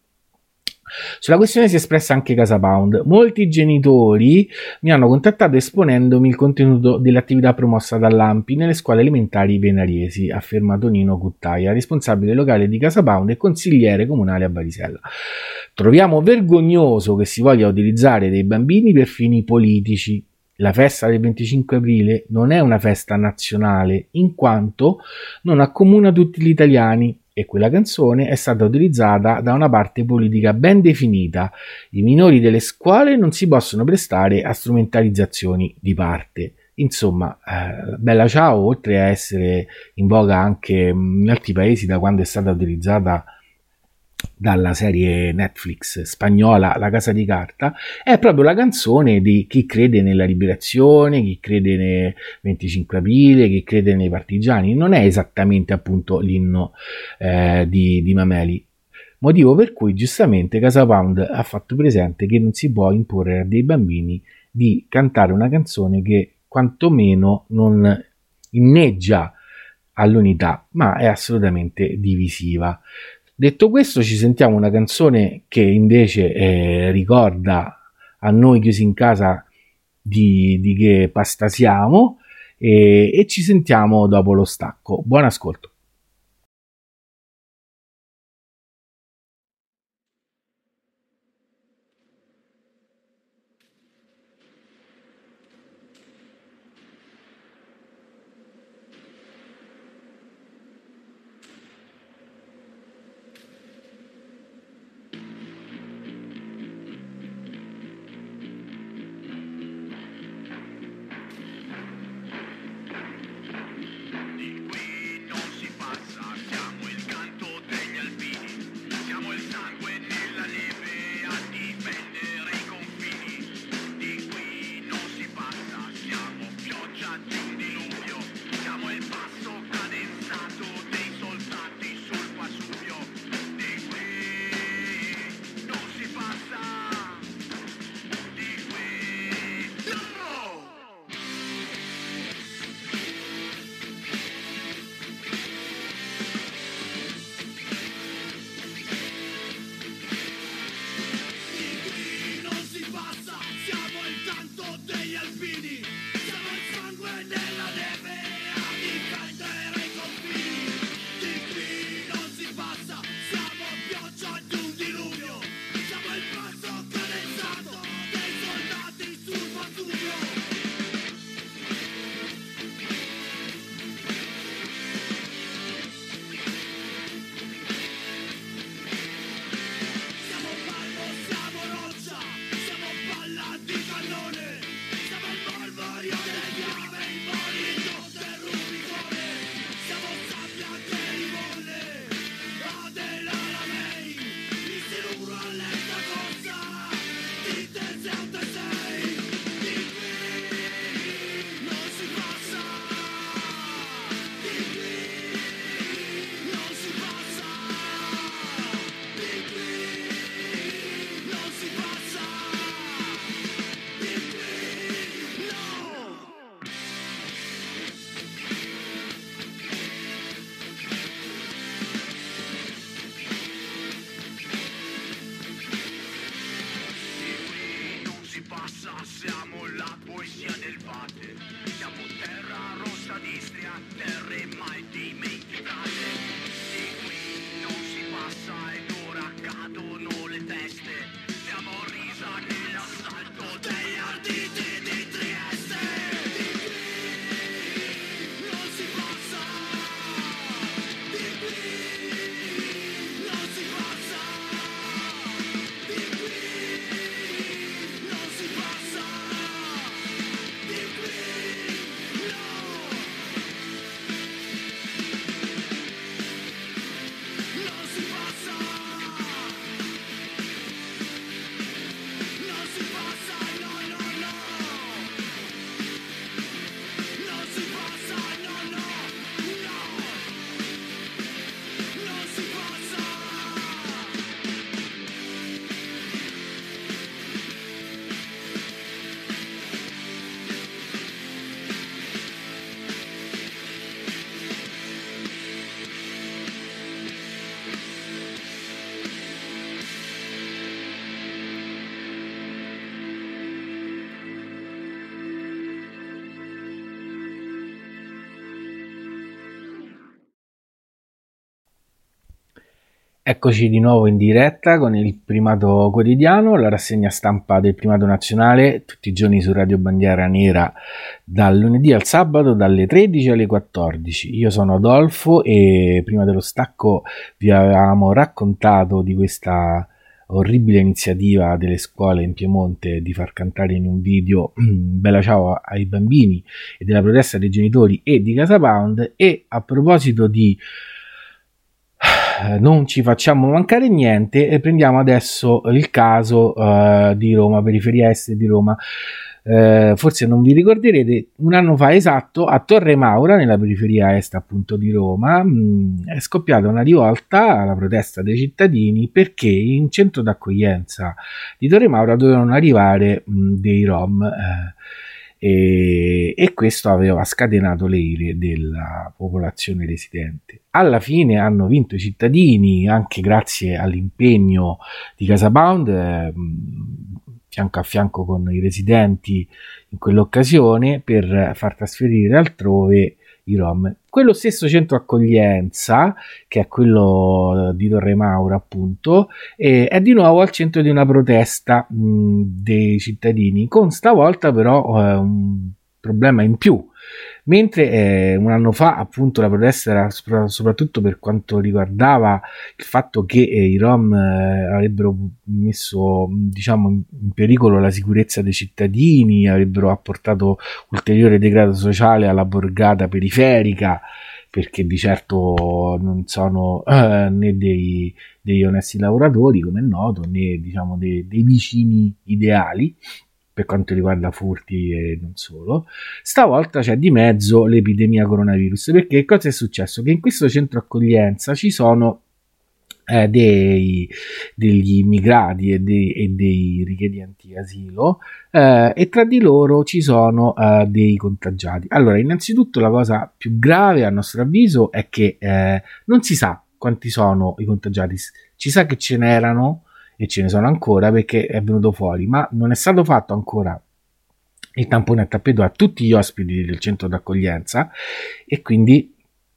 Speaker 2: Sulla questione si è espressa anche Casa Pound. Molti genitori mi hanno contattato esponendomi il contenuto dell'attività promossa dall'Ampi nelle scuole elementari venariesi, afferma Tonino Cuttaia, responsabile locale di Casa Pound e consigliere comunale a Barisella. Troviamo vergognoso che si voglia utilizzare dei bambini per fini politici. La festa del venticinque aprile non è una festa nazionale, in quanto non accomuna tutti gli italiani, e quella canzone è stata utilizzata da una parte politica ben definita. I minori delle scuole non si possono prestare a strumentalizzazioni di parte. Insomma, eh, Bella Ciao, oltre a essere in voga anche in altri paesi da quando è stata utilizzata dalla serie Netflix spagnola La Casa di Carta, è proprio la canzone di chi crede nella liberazione, chi crede nel venticinque aprile, chi crede nei partigiani. Non è esattamente appunto l'inno eh, di, di Mameli, motivo per cui giustamente Casa Pound ha fatto presente che non si può imporre a dei bambini di cantare una canzone che quantomeno non inneggia all'unità, ma è assolutamente divisiva. Detto questo, ci sentiamo una canzone che invece eh, ricorda a noi chiusi in casa di, di che pasta siamo, e, e ci sentiamo dopo lo stacco. Buon ascolto. Eccoci di nuovo in diretta con il Primato Quotidiano, la rassegna stampa del Primato Nazionale, tutti i giorni su Radio Bandiera Nera, dal lunedì al sabato, dalle tredici alle quattordici. Io sono Adolfo e prima dello stacco vi avevamo raccontato di questa orribile iniziativa delle scuole in Piemonte di far cantare in un video Bella ciao ai bambini e della protesta dei genitori e di Casa Pound. E a proposito di non ci facciamo mancare niente, e prendiamo adesso il caso uh, di Roma, periferia est di Roma. Uh, forse non vi ricorderete, un anno fa esatto, a Torre Maura, nella periferia est appunto di Roma, mh, è scoppiata una rivolta alla protesta dei cittadini perché in centro d'accoglienza di Torre Maura dovevano arrivare mh, dei Rom. Uh, E, e questo aveva scatenato le ire della popolazione residente. Alla fine hanno vinto i cittadini, anche grazie all'impegno di Casa Pound, eh, fianco a fianco con i residenti in quell'occasione, per far trasferire altrove i Rom. Quello stesso centro accoglienza, che è quello di Torre Maura appunto, eh, è di nuovo al centro di una protesta mh, dei cittadini, con stavolta però eh, un problema in più. Mentre eh, un anno fa appunto la protesta era sopra- soprattutto per quanto riguardava il fatto che eh, i Rom eh, avrebbero messo diciamo in pericolo la sicurezza dei cittadini, avrebbero apportato ulteriore degrado sociale alla borgata periferica, perché di certo non sono eh, né dei, degli onesti lavoratori, come è noto, né diciamo dei, dei vicini ideali per quanto riguarda furti e non solo. Stavolta c'è di mezzo l'epidemia coronavirus, perché cosa è successo? Che in questo centro accoglienza ci sono eh, dei, degli immigrati e dei, e dei richiedenti asilo eh, e tra di loro ci sono eh, dei contagiati. Allora, innanzitutto la cosa più grave a nostro avviso è che eh, non si sa quanti sono i contagiati, ci sa che ce n'erano e ce ne sono ancora perché è venuto fuori, ma non è stato fatto ancora il tampone a tappeto a tutti gli ospiti del centro d'accoglienza e quindi,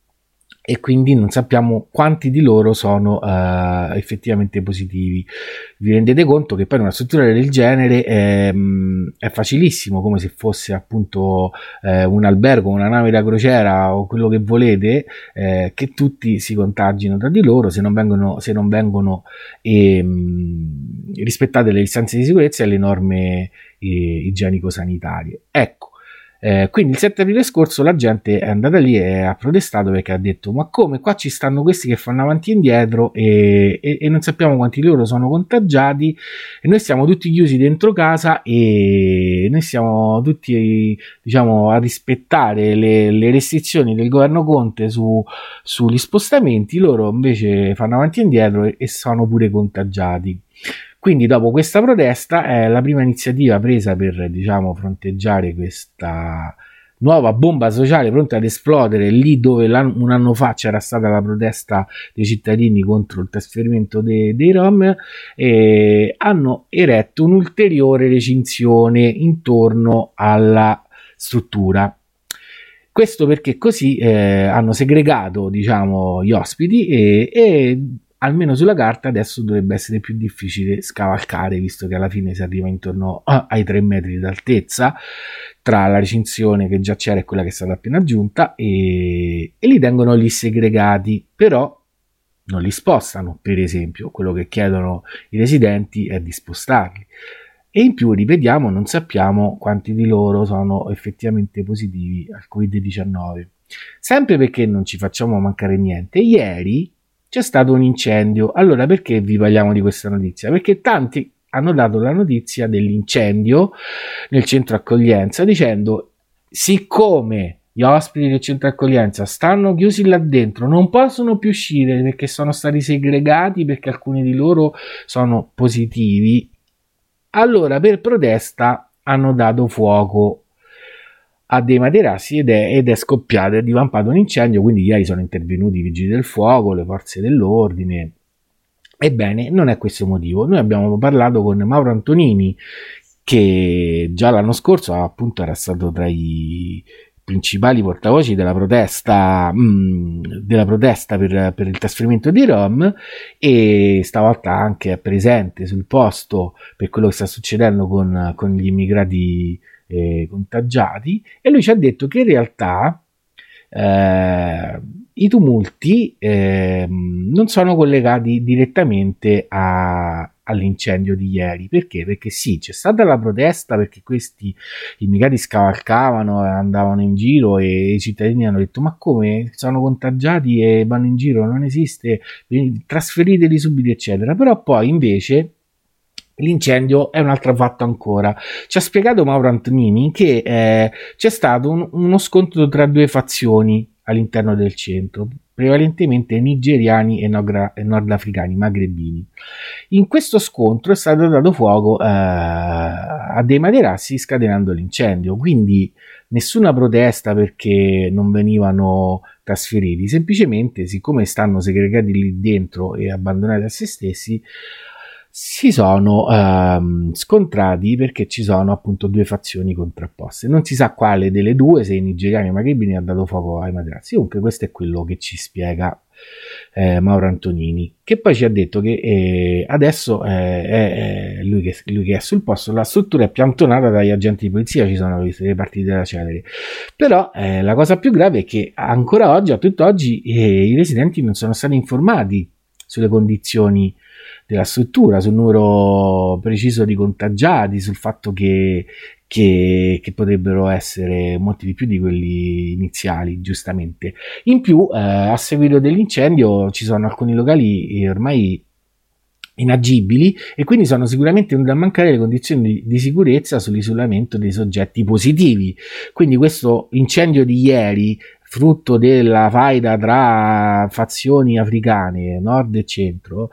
Speaker 2: e quindi non sappiamo quanti di loro sono uh, effettivamente positivi. Vi rendete conto che poi in una struttura del genere è, è facilissimo, come se fosse appunto eh, un albergo, una nave da crociera o quello che volete, eh, che tutti si contagino tra di loro se non vengono, se non vengono eh, rispettate le distanze di sicurezza e le norme eh, igienico-sanitarie. Ecco. Eh, quindi il sette aprile scorso la gente è andata lì e ha protestato perché ha detto: ma come, qua ci stanno questi che fanno avanti e indietro e, e, e non sappiamo quanti loro sono contagiati e noi stiamo tutti chiusi dentro casa e noi siamo tutti diciamo a rispettare le, le restrizioni del governo Conte su, sugli spostamenti, loro invece fanno avanti e indietro e, e sono pure contagiati. Quindi dopo questa protesta è la prima iniziativa presa per diciamo fronteggiare questa nuova bomba sociale pronta ad esplodere lì dove un anno fa c'era stata la protesta dei cittadini contro il trasferimento de- dei Rom, e hanno eretto un'ulteriore recinzione intorno alla struttura. Questo perché così eh, hanno segregato diciamo gli ospiti e, e almeno sulla carta adesso dovrebbe essere più difficile scavalcare, visto che alla fine si arriva intorno ai tre metri d'altezza tra la recinzione che già c'era e quella che è stata appena aggiunta, e, e li tengono lì segregati, però non li spostano. Per esempio, quello che chiedono i residenti è di spostarli. E in più, ripetiamo, non sappiamo quanti di loro sono effettivamente positivi al covid diciannove. Sempre perché non ci facciamo mancare niente, ieri c'è stato un incendio. Allora, perché vi parliamo di questa notizia? Perché tanti hanno dato la notizia dell'incendio nel centro accoglienza dicendo: siccome gli ospiti del centro accoglienza stanno chiusi là dentro, non possono più uscire perché sono stati segregati, perché alcuni di loro sono positivi, allora per protesta hanno dato fuoco a dei materassi ed è, ed è scoppiato, è divampato un incendio. Quindi ieri sono intervenuti i vigili del fuoco, le forze dell'ordine. Ebbene, non è questo motivo. Noi abbiamo parlato con Mauro Antonini, che già l'anno scorso appunto era stato tra i, principali portavoci della protesta, mh, della protesta per, per il trasferimento dei Rom, e stavolta anche è presente sul posto per quello che sta succedendo con, con gli immigrati eh, contagiati, e lui ci ha detto che in realtà eh, i tumulti eh, non sono collegati direttamente a, all'incendio di ieri. Perché? Perché sì, c'è stata la protesta perché questi immigrati scavalcavano e andavano in giro, e i cittadini hanno detto: ma come, sono contagiati e vanno in giro, non esiste, trasferiteli subito, eccetera. Però poi invece l'incendio è un altro fatto ancora. Ci ha spiegato Mauro Antonini che eh, c'è stato un, uno scontro tra due fazioni all'interno del centro, prevalentemente nigeriani e, nogra- e nordafricani, magrebini. In questo scontro è stato dato fuoco eh, a dei materassi, scatenando l'incendio. Quindi nessuna protesta perché non venivano trasferiti, semplicemente siccome stanno segregati lì dentro e abbandonati a se stessi, si sono ehm, scontrati perché ci sono appunto due fazioni contrapposte. Non si sa quale delle due, se i nigeriani o i magrebini, ha dato fuoco ai materassi. Comunque questo è quello che ci spiega eh, Mauro Antonini, che poi ci ha detto che eh, adesso eh, è, è lui, che, lui che è sul posto, la struttura è piantonata dagli agenti di polizia, ci sono le partite della celere. Però eh, la cosa più grave è che ancora oggi, a tutt'oggi, eh, i residenti non sono stati informati sulle condizioni della struttura, sul numero preciso di contagiati, sul fatto che, che, che potrebbero essere molti di più di quelli iniziali, giustamente. In più, eh, a seguito dell'incendio ci sono alcuni locali ormai inagibili, e quindi sono sicuramente da mancare le condizioni di, di sicurezza sull'isolamento dei soggetti positivi. Quindi questo incendio di ieri, frutto della faida tra fazioni africane, nord e centro,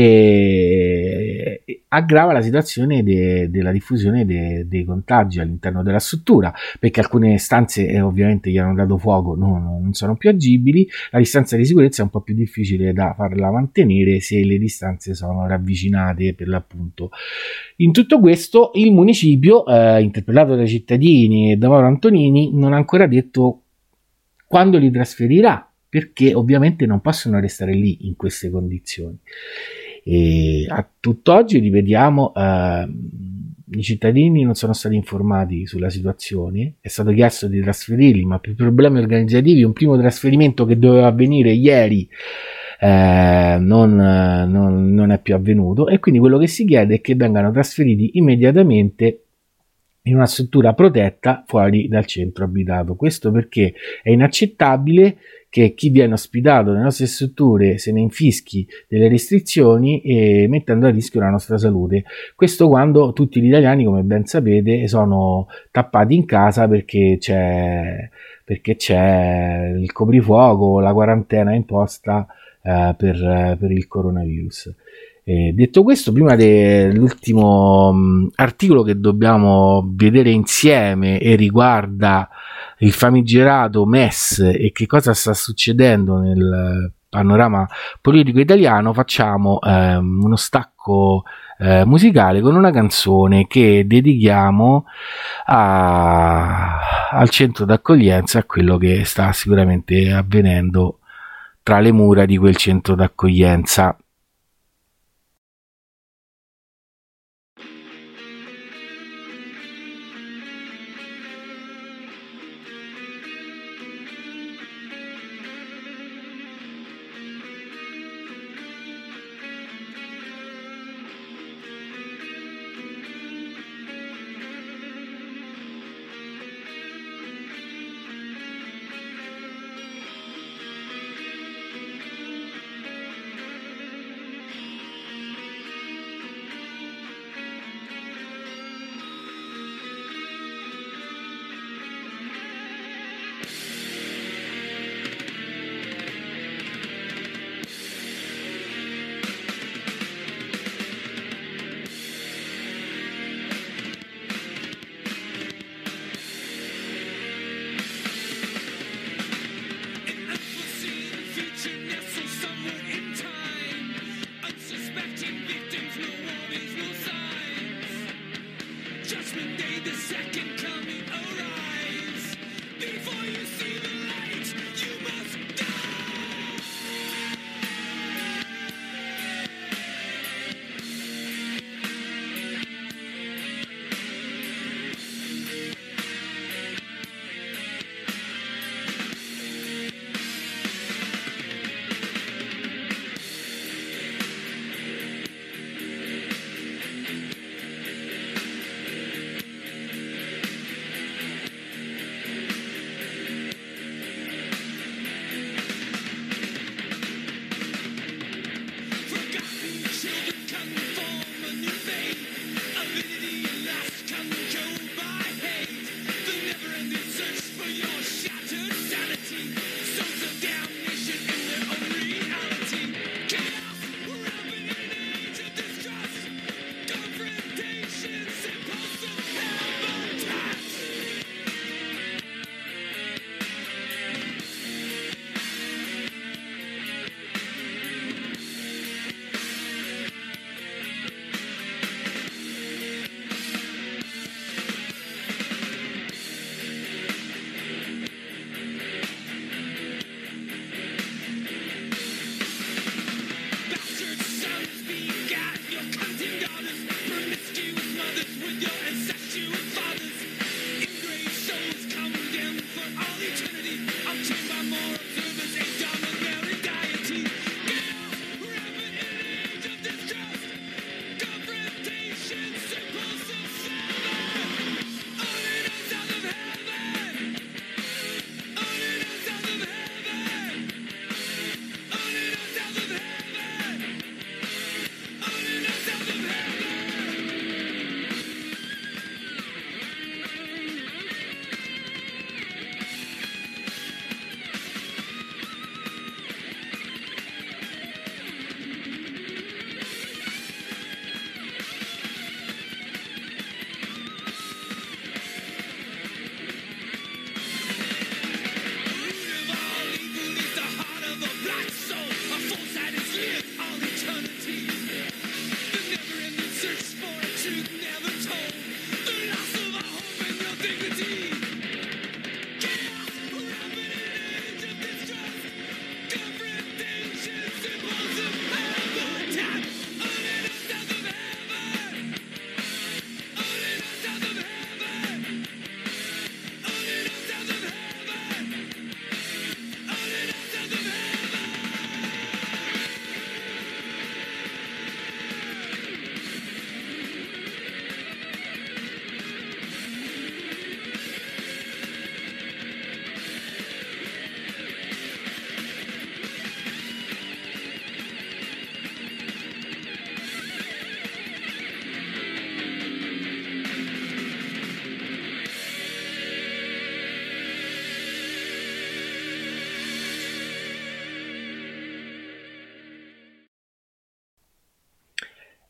Speaker 2: e, e aggrava la situazione de, della diffusione de, dei contagi all'interno della struttura, perché alcune stanze eh, ovviamente gli hanno dato fuoco, non, non sono più agibili. La distanza di sicurezza è un po' più difficile da farla mantenere se le distanze sono ravvicinate, per l'appunto. In tutto questo il municipio, eh, interpellato dai cittadini e da Mauro Antonini, non ha ancora detto quando li trasferirà, perché ovviamente non possono restare lì in queste condizioni. E a tutt'oggi, ripetiamo, eh, i cittadini non sono stati informati sulla situazione, è stato chiesto di trasferirli, ma per problemi organizzativi un primo trasferimento che doveva avvenire ieri eh, non, non, non è più avvenuto, e quindi quello che si chiede è che vengano trasferiti immediatamente in una struttura protetta fuori dal centro abitato. Questo perché è inaccettabile che chi viene ospitato nelle nostre strutture se ne infischi delle restrizioni, e mettendo a rischio la nostra salute. Questo quando tutti gli italiani, come ben sapete, sono tappati in casa perché c'è, perché c'è il coprifuoco, la quarantena imposta eh, per, per il coronavirus. Eh, detto questo, prima dell'ultimo mh, articolo che dobbiamo vedere insieme, e riguarda il famigerato M E S e che cosa sta succedendo nel panorama politico italiano, facciamo ehm, uno stacco eh, musicale con una canzone che dedichiamo a, al centro d'accoglienza, a quello che sta sicuramente avvenendo tra le mura di quel centro d'accoglienza.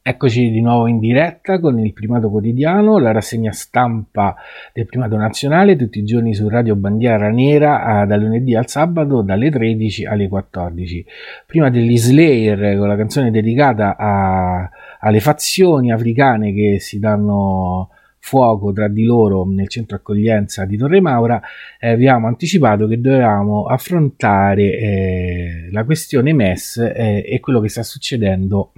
Speaker 2: Eccoci di nuovo in diretta con il Primato Quotidiano, la rassegna stampa del Primato Nazionale, tutti i giorni su Radio Bandiera Nera, dal lunedì al sabato, dalle tredici alle quattordici. Prima degli Slayer, con la canzone dedicata a, alle fazioni africane che si danno fuoco tra di loro nel centro accoglienza di Torre Maura, eh, vi abbiamo anticipato che dovevamo affrontare eh, la questione M E S eh, e quello che sta succedendo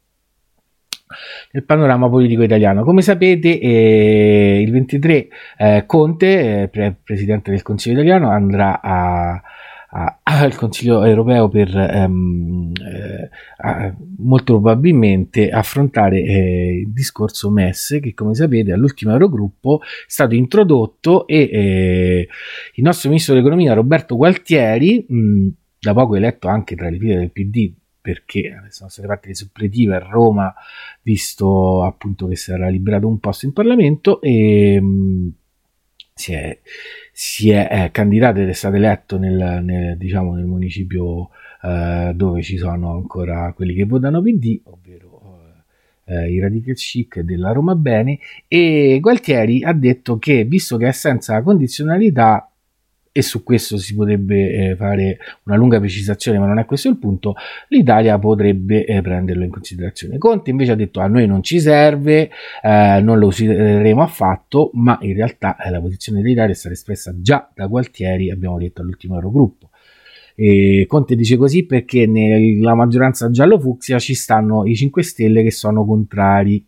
Speaker 2: nel panorama politico italiano. Come sapete, eh, il ventitré eh, Conte, eh, pre- presidente del Consiglio italiano, andrà a, a, al Consiglio europeo per ehm, eh, a, molto probabilmente affrontare eh, il discorso M E S, che come sapete all'ultimo Eurogruppo è stato introdotto e eh, il nostro ministro dell'economia Roberto Gualtieri, mh, da poco eletto anche tra le file del P D, perché sono state fatte le suppletive a Roma, visto appunto che si era liberato un posto in Parlamento, e mh, si è, si è eh, candidato ed è stato eletto nel, nel, diciamo, nel municipio eh, dove ci sono ancora quelli che votano P D, ovvero eh, i Radical Chic della Roma Bene, e Gualtieri ha detto che, visto che è senza condizionalità, e su questo si potrebbe eh, fare una lunga precisazione, ma non è questo il punto, l'Italia potrebbe eh, prenderlo in considerazione. Conte invece ha detto a noi non ci serve, eh, non lo useremo affatto, ma in realtà eh, la posizione dell'Italia è stata espressa già da Gualtieri, abbiamo detto all'ultimo Eurogruppo. E Conte dice così perché nella maggioranza giallo-fucsia ci stanno i cinque Stelle che sono contrari.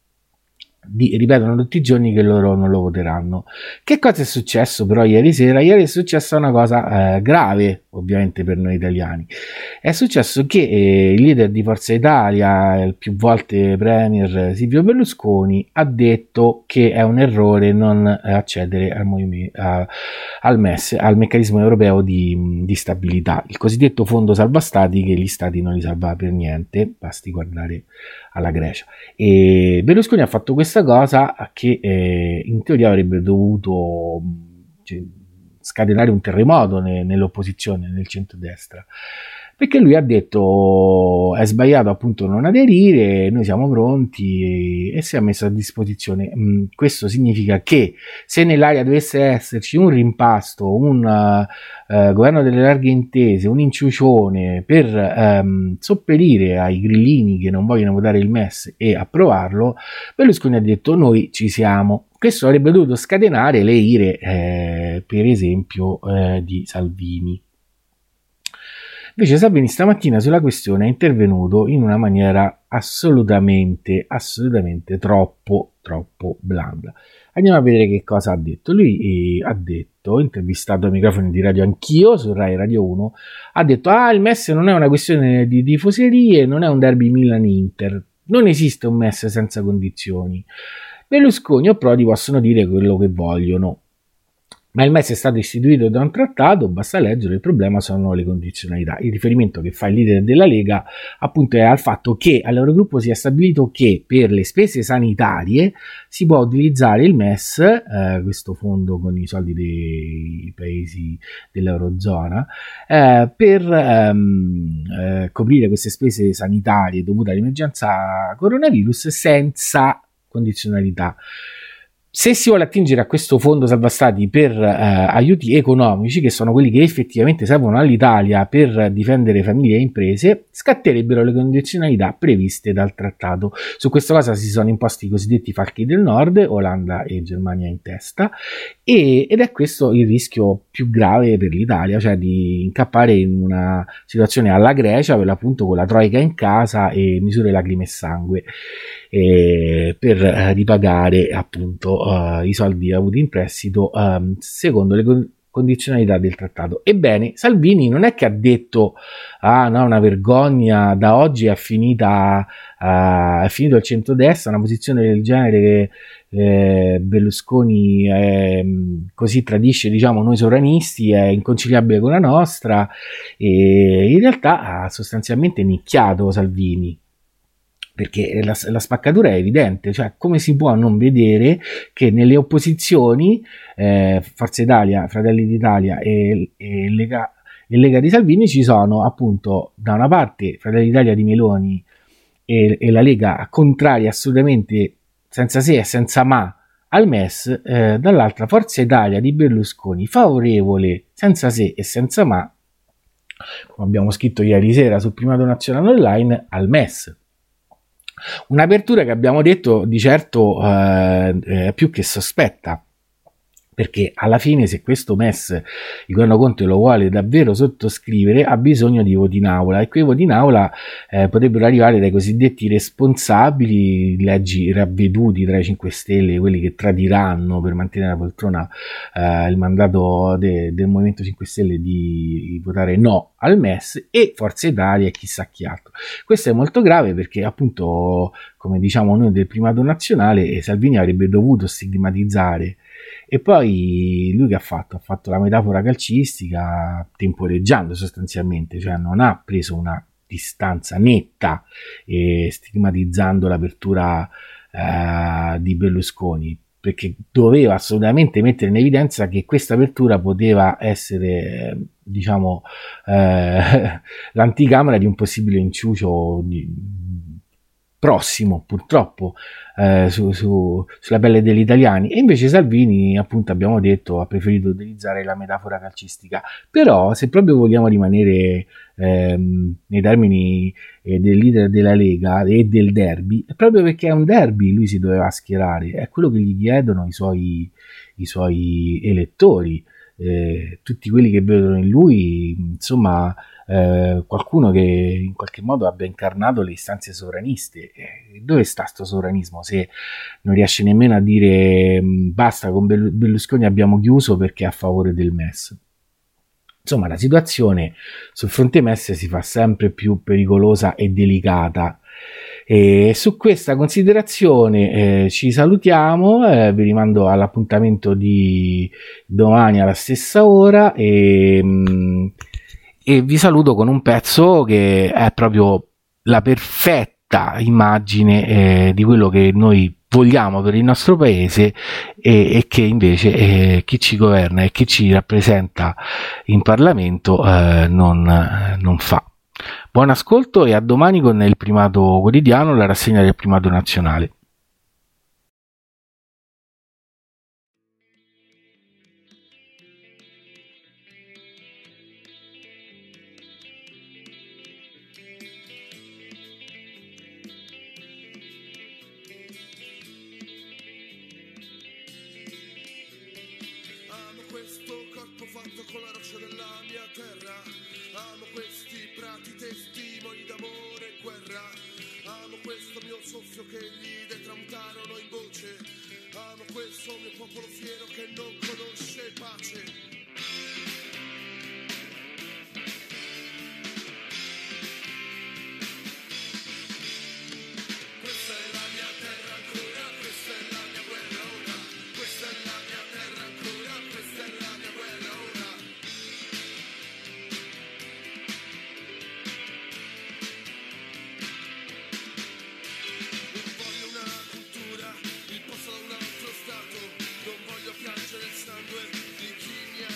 Speaker 2: Di, ripetono tutti i giorni che loro non lo voteranno. Che cosa è successo però ieri sera? Ieri è successa una cosa eh, grave, ovviamente per noi italiani. È successo che eh, il leader di Forza Italia, il più volte premier Silvio Berlusconi, ha detto che è un errore non accedere al, movimento, a, al M E S, al meccanismo europeo di, di stabilità, il cosiddetto fondo salva stati, che gli stati non li salva per niente, basti guardare alla Grecia. E Berlusconi ha fatto questa cosa che eh, in teoria avrebbe dovuto cioè, scatenare un terremoto ne, nell'opposizione, nel centrodestra, perché lui ha detto è sbagliato appunto non aderire, noi siamo pronti, e, e si è messo a disposizione. Mm, questo significa che se nell'area dovesse esserci un rimpasto, un uh, uh, governo delle larghe intese, un inciucione per um, sopperire ai grillini che non vogliono votare il M E S e approvarlo, Berlusconi ha detto noi ci siamo. Questo avrebbe dovuto scatenare le ire eh, per esempio eh, di Salvini. Invece Salvini stamattina sulla questione è intervenuto in una maniera assolutamente, assolutamente troppo, troppo blanda. Andiamo a vedere che cosa ha detto. Lui eh, ha detto, intervistato ai microfoni di Radio Anch'io, su Rai Radio uno, ha detto ah, il M E S non è una questione di tifoserie, non è un derby Milan-Inter, non esiste un M E S senza condizioni. Berlusconi o Prodi possono dire quello che vogliono, ma il M E S è stato istituito da un trattato, basta leggere, il problema sono le condizionalità. Il riferimento che fa il leader della Lega appunto è al fatto che all'Eurogruppo si è stabilito che per le spese sanitarie si può utilizzare il M E S, eh, questo fondo con i soldi dei paesi dell'Eurozona, eh, per ehm, eh, coprire queste spese sanitarie dovute all'emergenza coronavirus senza condizionalità. Se si vuole attingere a questo fondo salva stati per eh, aiuti economici, che sono quelli che effettivamente servono all'Italia per difendere famiglie e imprese, scatterebbero le condizionalità previste dal trattato. Su questa cosa si sono imposti i cosiddetti falchi del nord, Olanda e Germania in testa, e, ed è questo il rischio più grave per l'Italia, cioè di incappare in una situazione alla Grecia, per l'appunto con la troica in casa e misure lacrime e sangue, eh, per eh, ripagare appunto Uh, i soldi avuti in prestito um, secondo le con- condizionalità del trattato. Ebbene, Salvini non è che ha detto ah no, una vergogna, da oggi è finita uh, è finito il centrodestra, una posizione del genere che eh, Berlusconi è, così tradisce, diciamo, noi sovranisti, è inconciliabile con la nostra, e in realtà ha sostanzialmente nicchiato Salvini, perché la, la spaccatura è evidente, cioè come si può non vedere che nelle opposizioni eh, Forza Italia, Fratelli d'Italia e, e, Lega, e Lega di Salvini ci sono appunto da una parte Fratelli d'Italia di Meloni e, e la Lega contraria assolutamente senza se e senza ma al M E S, eh, dall'altra Forza Italia di Berlusconi favorevole senza se e senza ma, come abbiamo scritto ieri sera sul Primato Nazionale Online, al M E S. Un'apertura che abbiamo detto di certo eh, è più che sospetta, perché alla fine se questo M E S il governo Conte lo vuole davvero sottoscrivere ha bisogno di voti in aula, e quei voti in aula eh, potrebbero arrivare dai cosiddetti responsabili, leggi ravveduti tra i cinque Stelle, quelli che tradiranno per mantenere la poltrona eh, il mandato de, del Movimento cinque Stelle di, di votare no al M E S, e Forza Italia e chissà chi altro. Questo è molto grave perché appunto, come diciamo noi del Primato Nazionale, Salvini avrebbe dovuto stigmatizzare. E poi lui che ha fatto? Ha fatto la metafora calcistica temporeggiando sostanzialmente, cioè non ha preso una distanza netta e stigmatizzando l'apertura eh, di Berlusconi, perché doveva assolutamente mettere in evidenza che questa apertura poteva essere, diciamo, eh, l'anticamera di un possibile inciucio di, prossimo purtroppo eh, su, su, sulla pelle degli italiani. E invece Salvini, appunto, abbiamo detto, ha preferito utilizzare la metafora calcistica. Però se proprio vogliamo rimanere ehm, nei termini eh, del leader della Lega e del derby, è proprio perché è un derby lui si doveva schierare, è quello che gli chiedono i suoi, i suoi elettori, eh, tutti quelli che vedono in lui, insomma, Eh, qualcuno che in qualche modo abbia incarnato le istanze sovraniste. Eh, dove sta sto sovranismo se non riesce nemmeno a dire mh, basta, con Berlusconi abbiamo chiuso perché è a favore del M E S? Insomma, la situazione sul fronte M E S si fa sempre più pericolosa e delicata. E su questa considerazione eh, ci salutiamo, eh, vi rimando all'appuntamento di domani alla stessa ora e mh, e vi saluto con un pezzo che è proprio la perfetta immagine eh, di quello che noi vogliamo per il nostro paese e, e che invece eh, chi ci governa e chi ci rappresenta in Parlamento eh, non, non fa. Buon ascolto e a domani con il Primato Quotidiano, la rassegna del Primato Nazionale.
Speaker 3: Soffio che gli detramutarono in voce. Amo questo mio popolo fiero che non conosce pace. Questa è la mia terra ancora, questa è la mia guerra ora. Questa è la mia terra ancora, questa è la mia guerra ora. Non voglio piangere il sangue di chi mi ha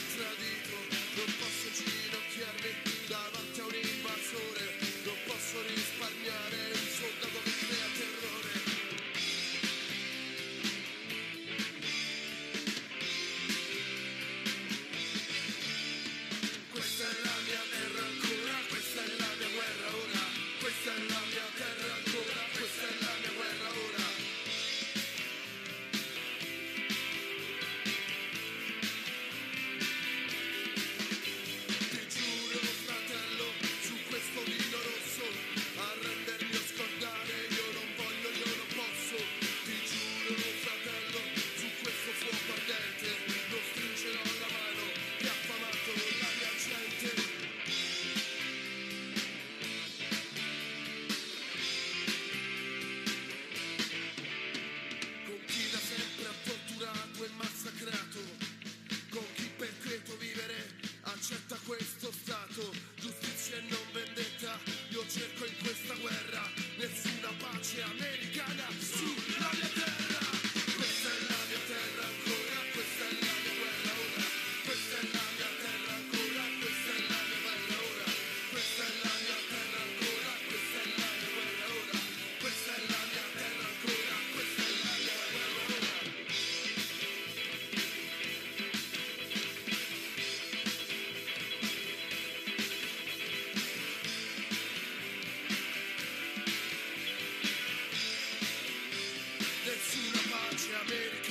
Speaker 3: sulla pace americana.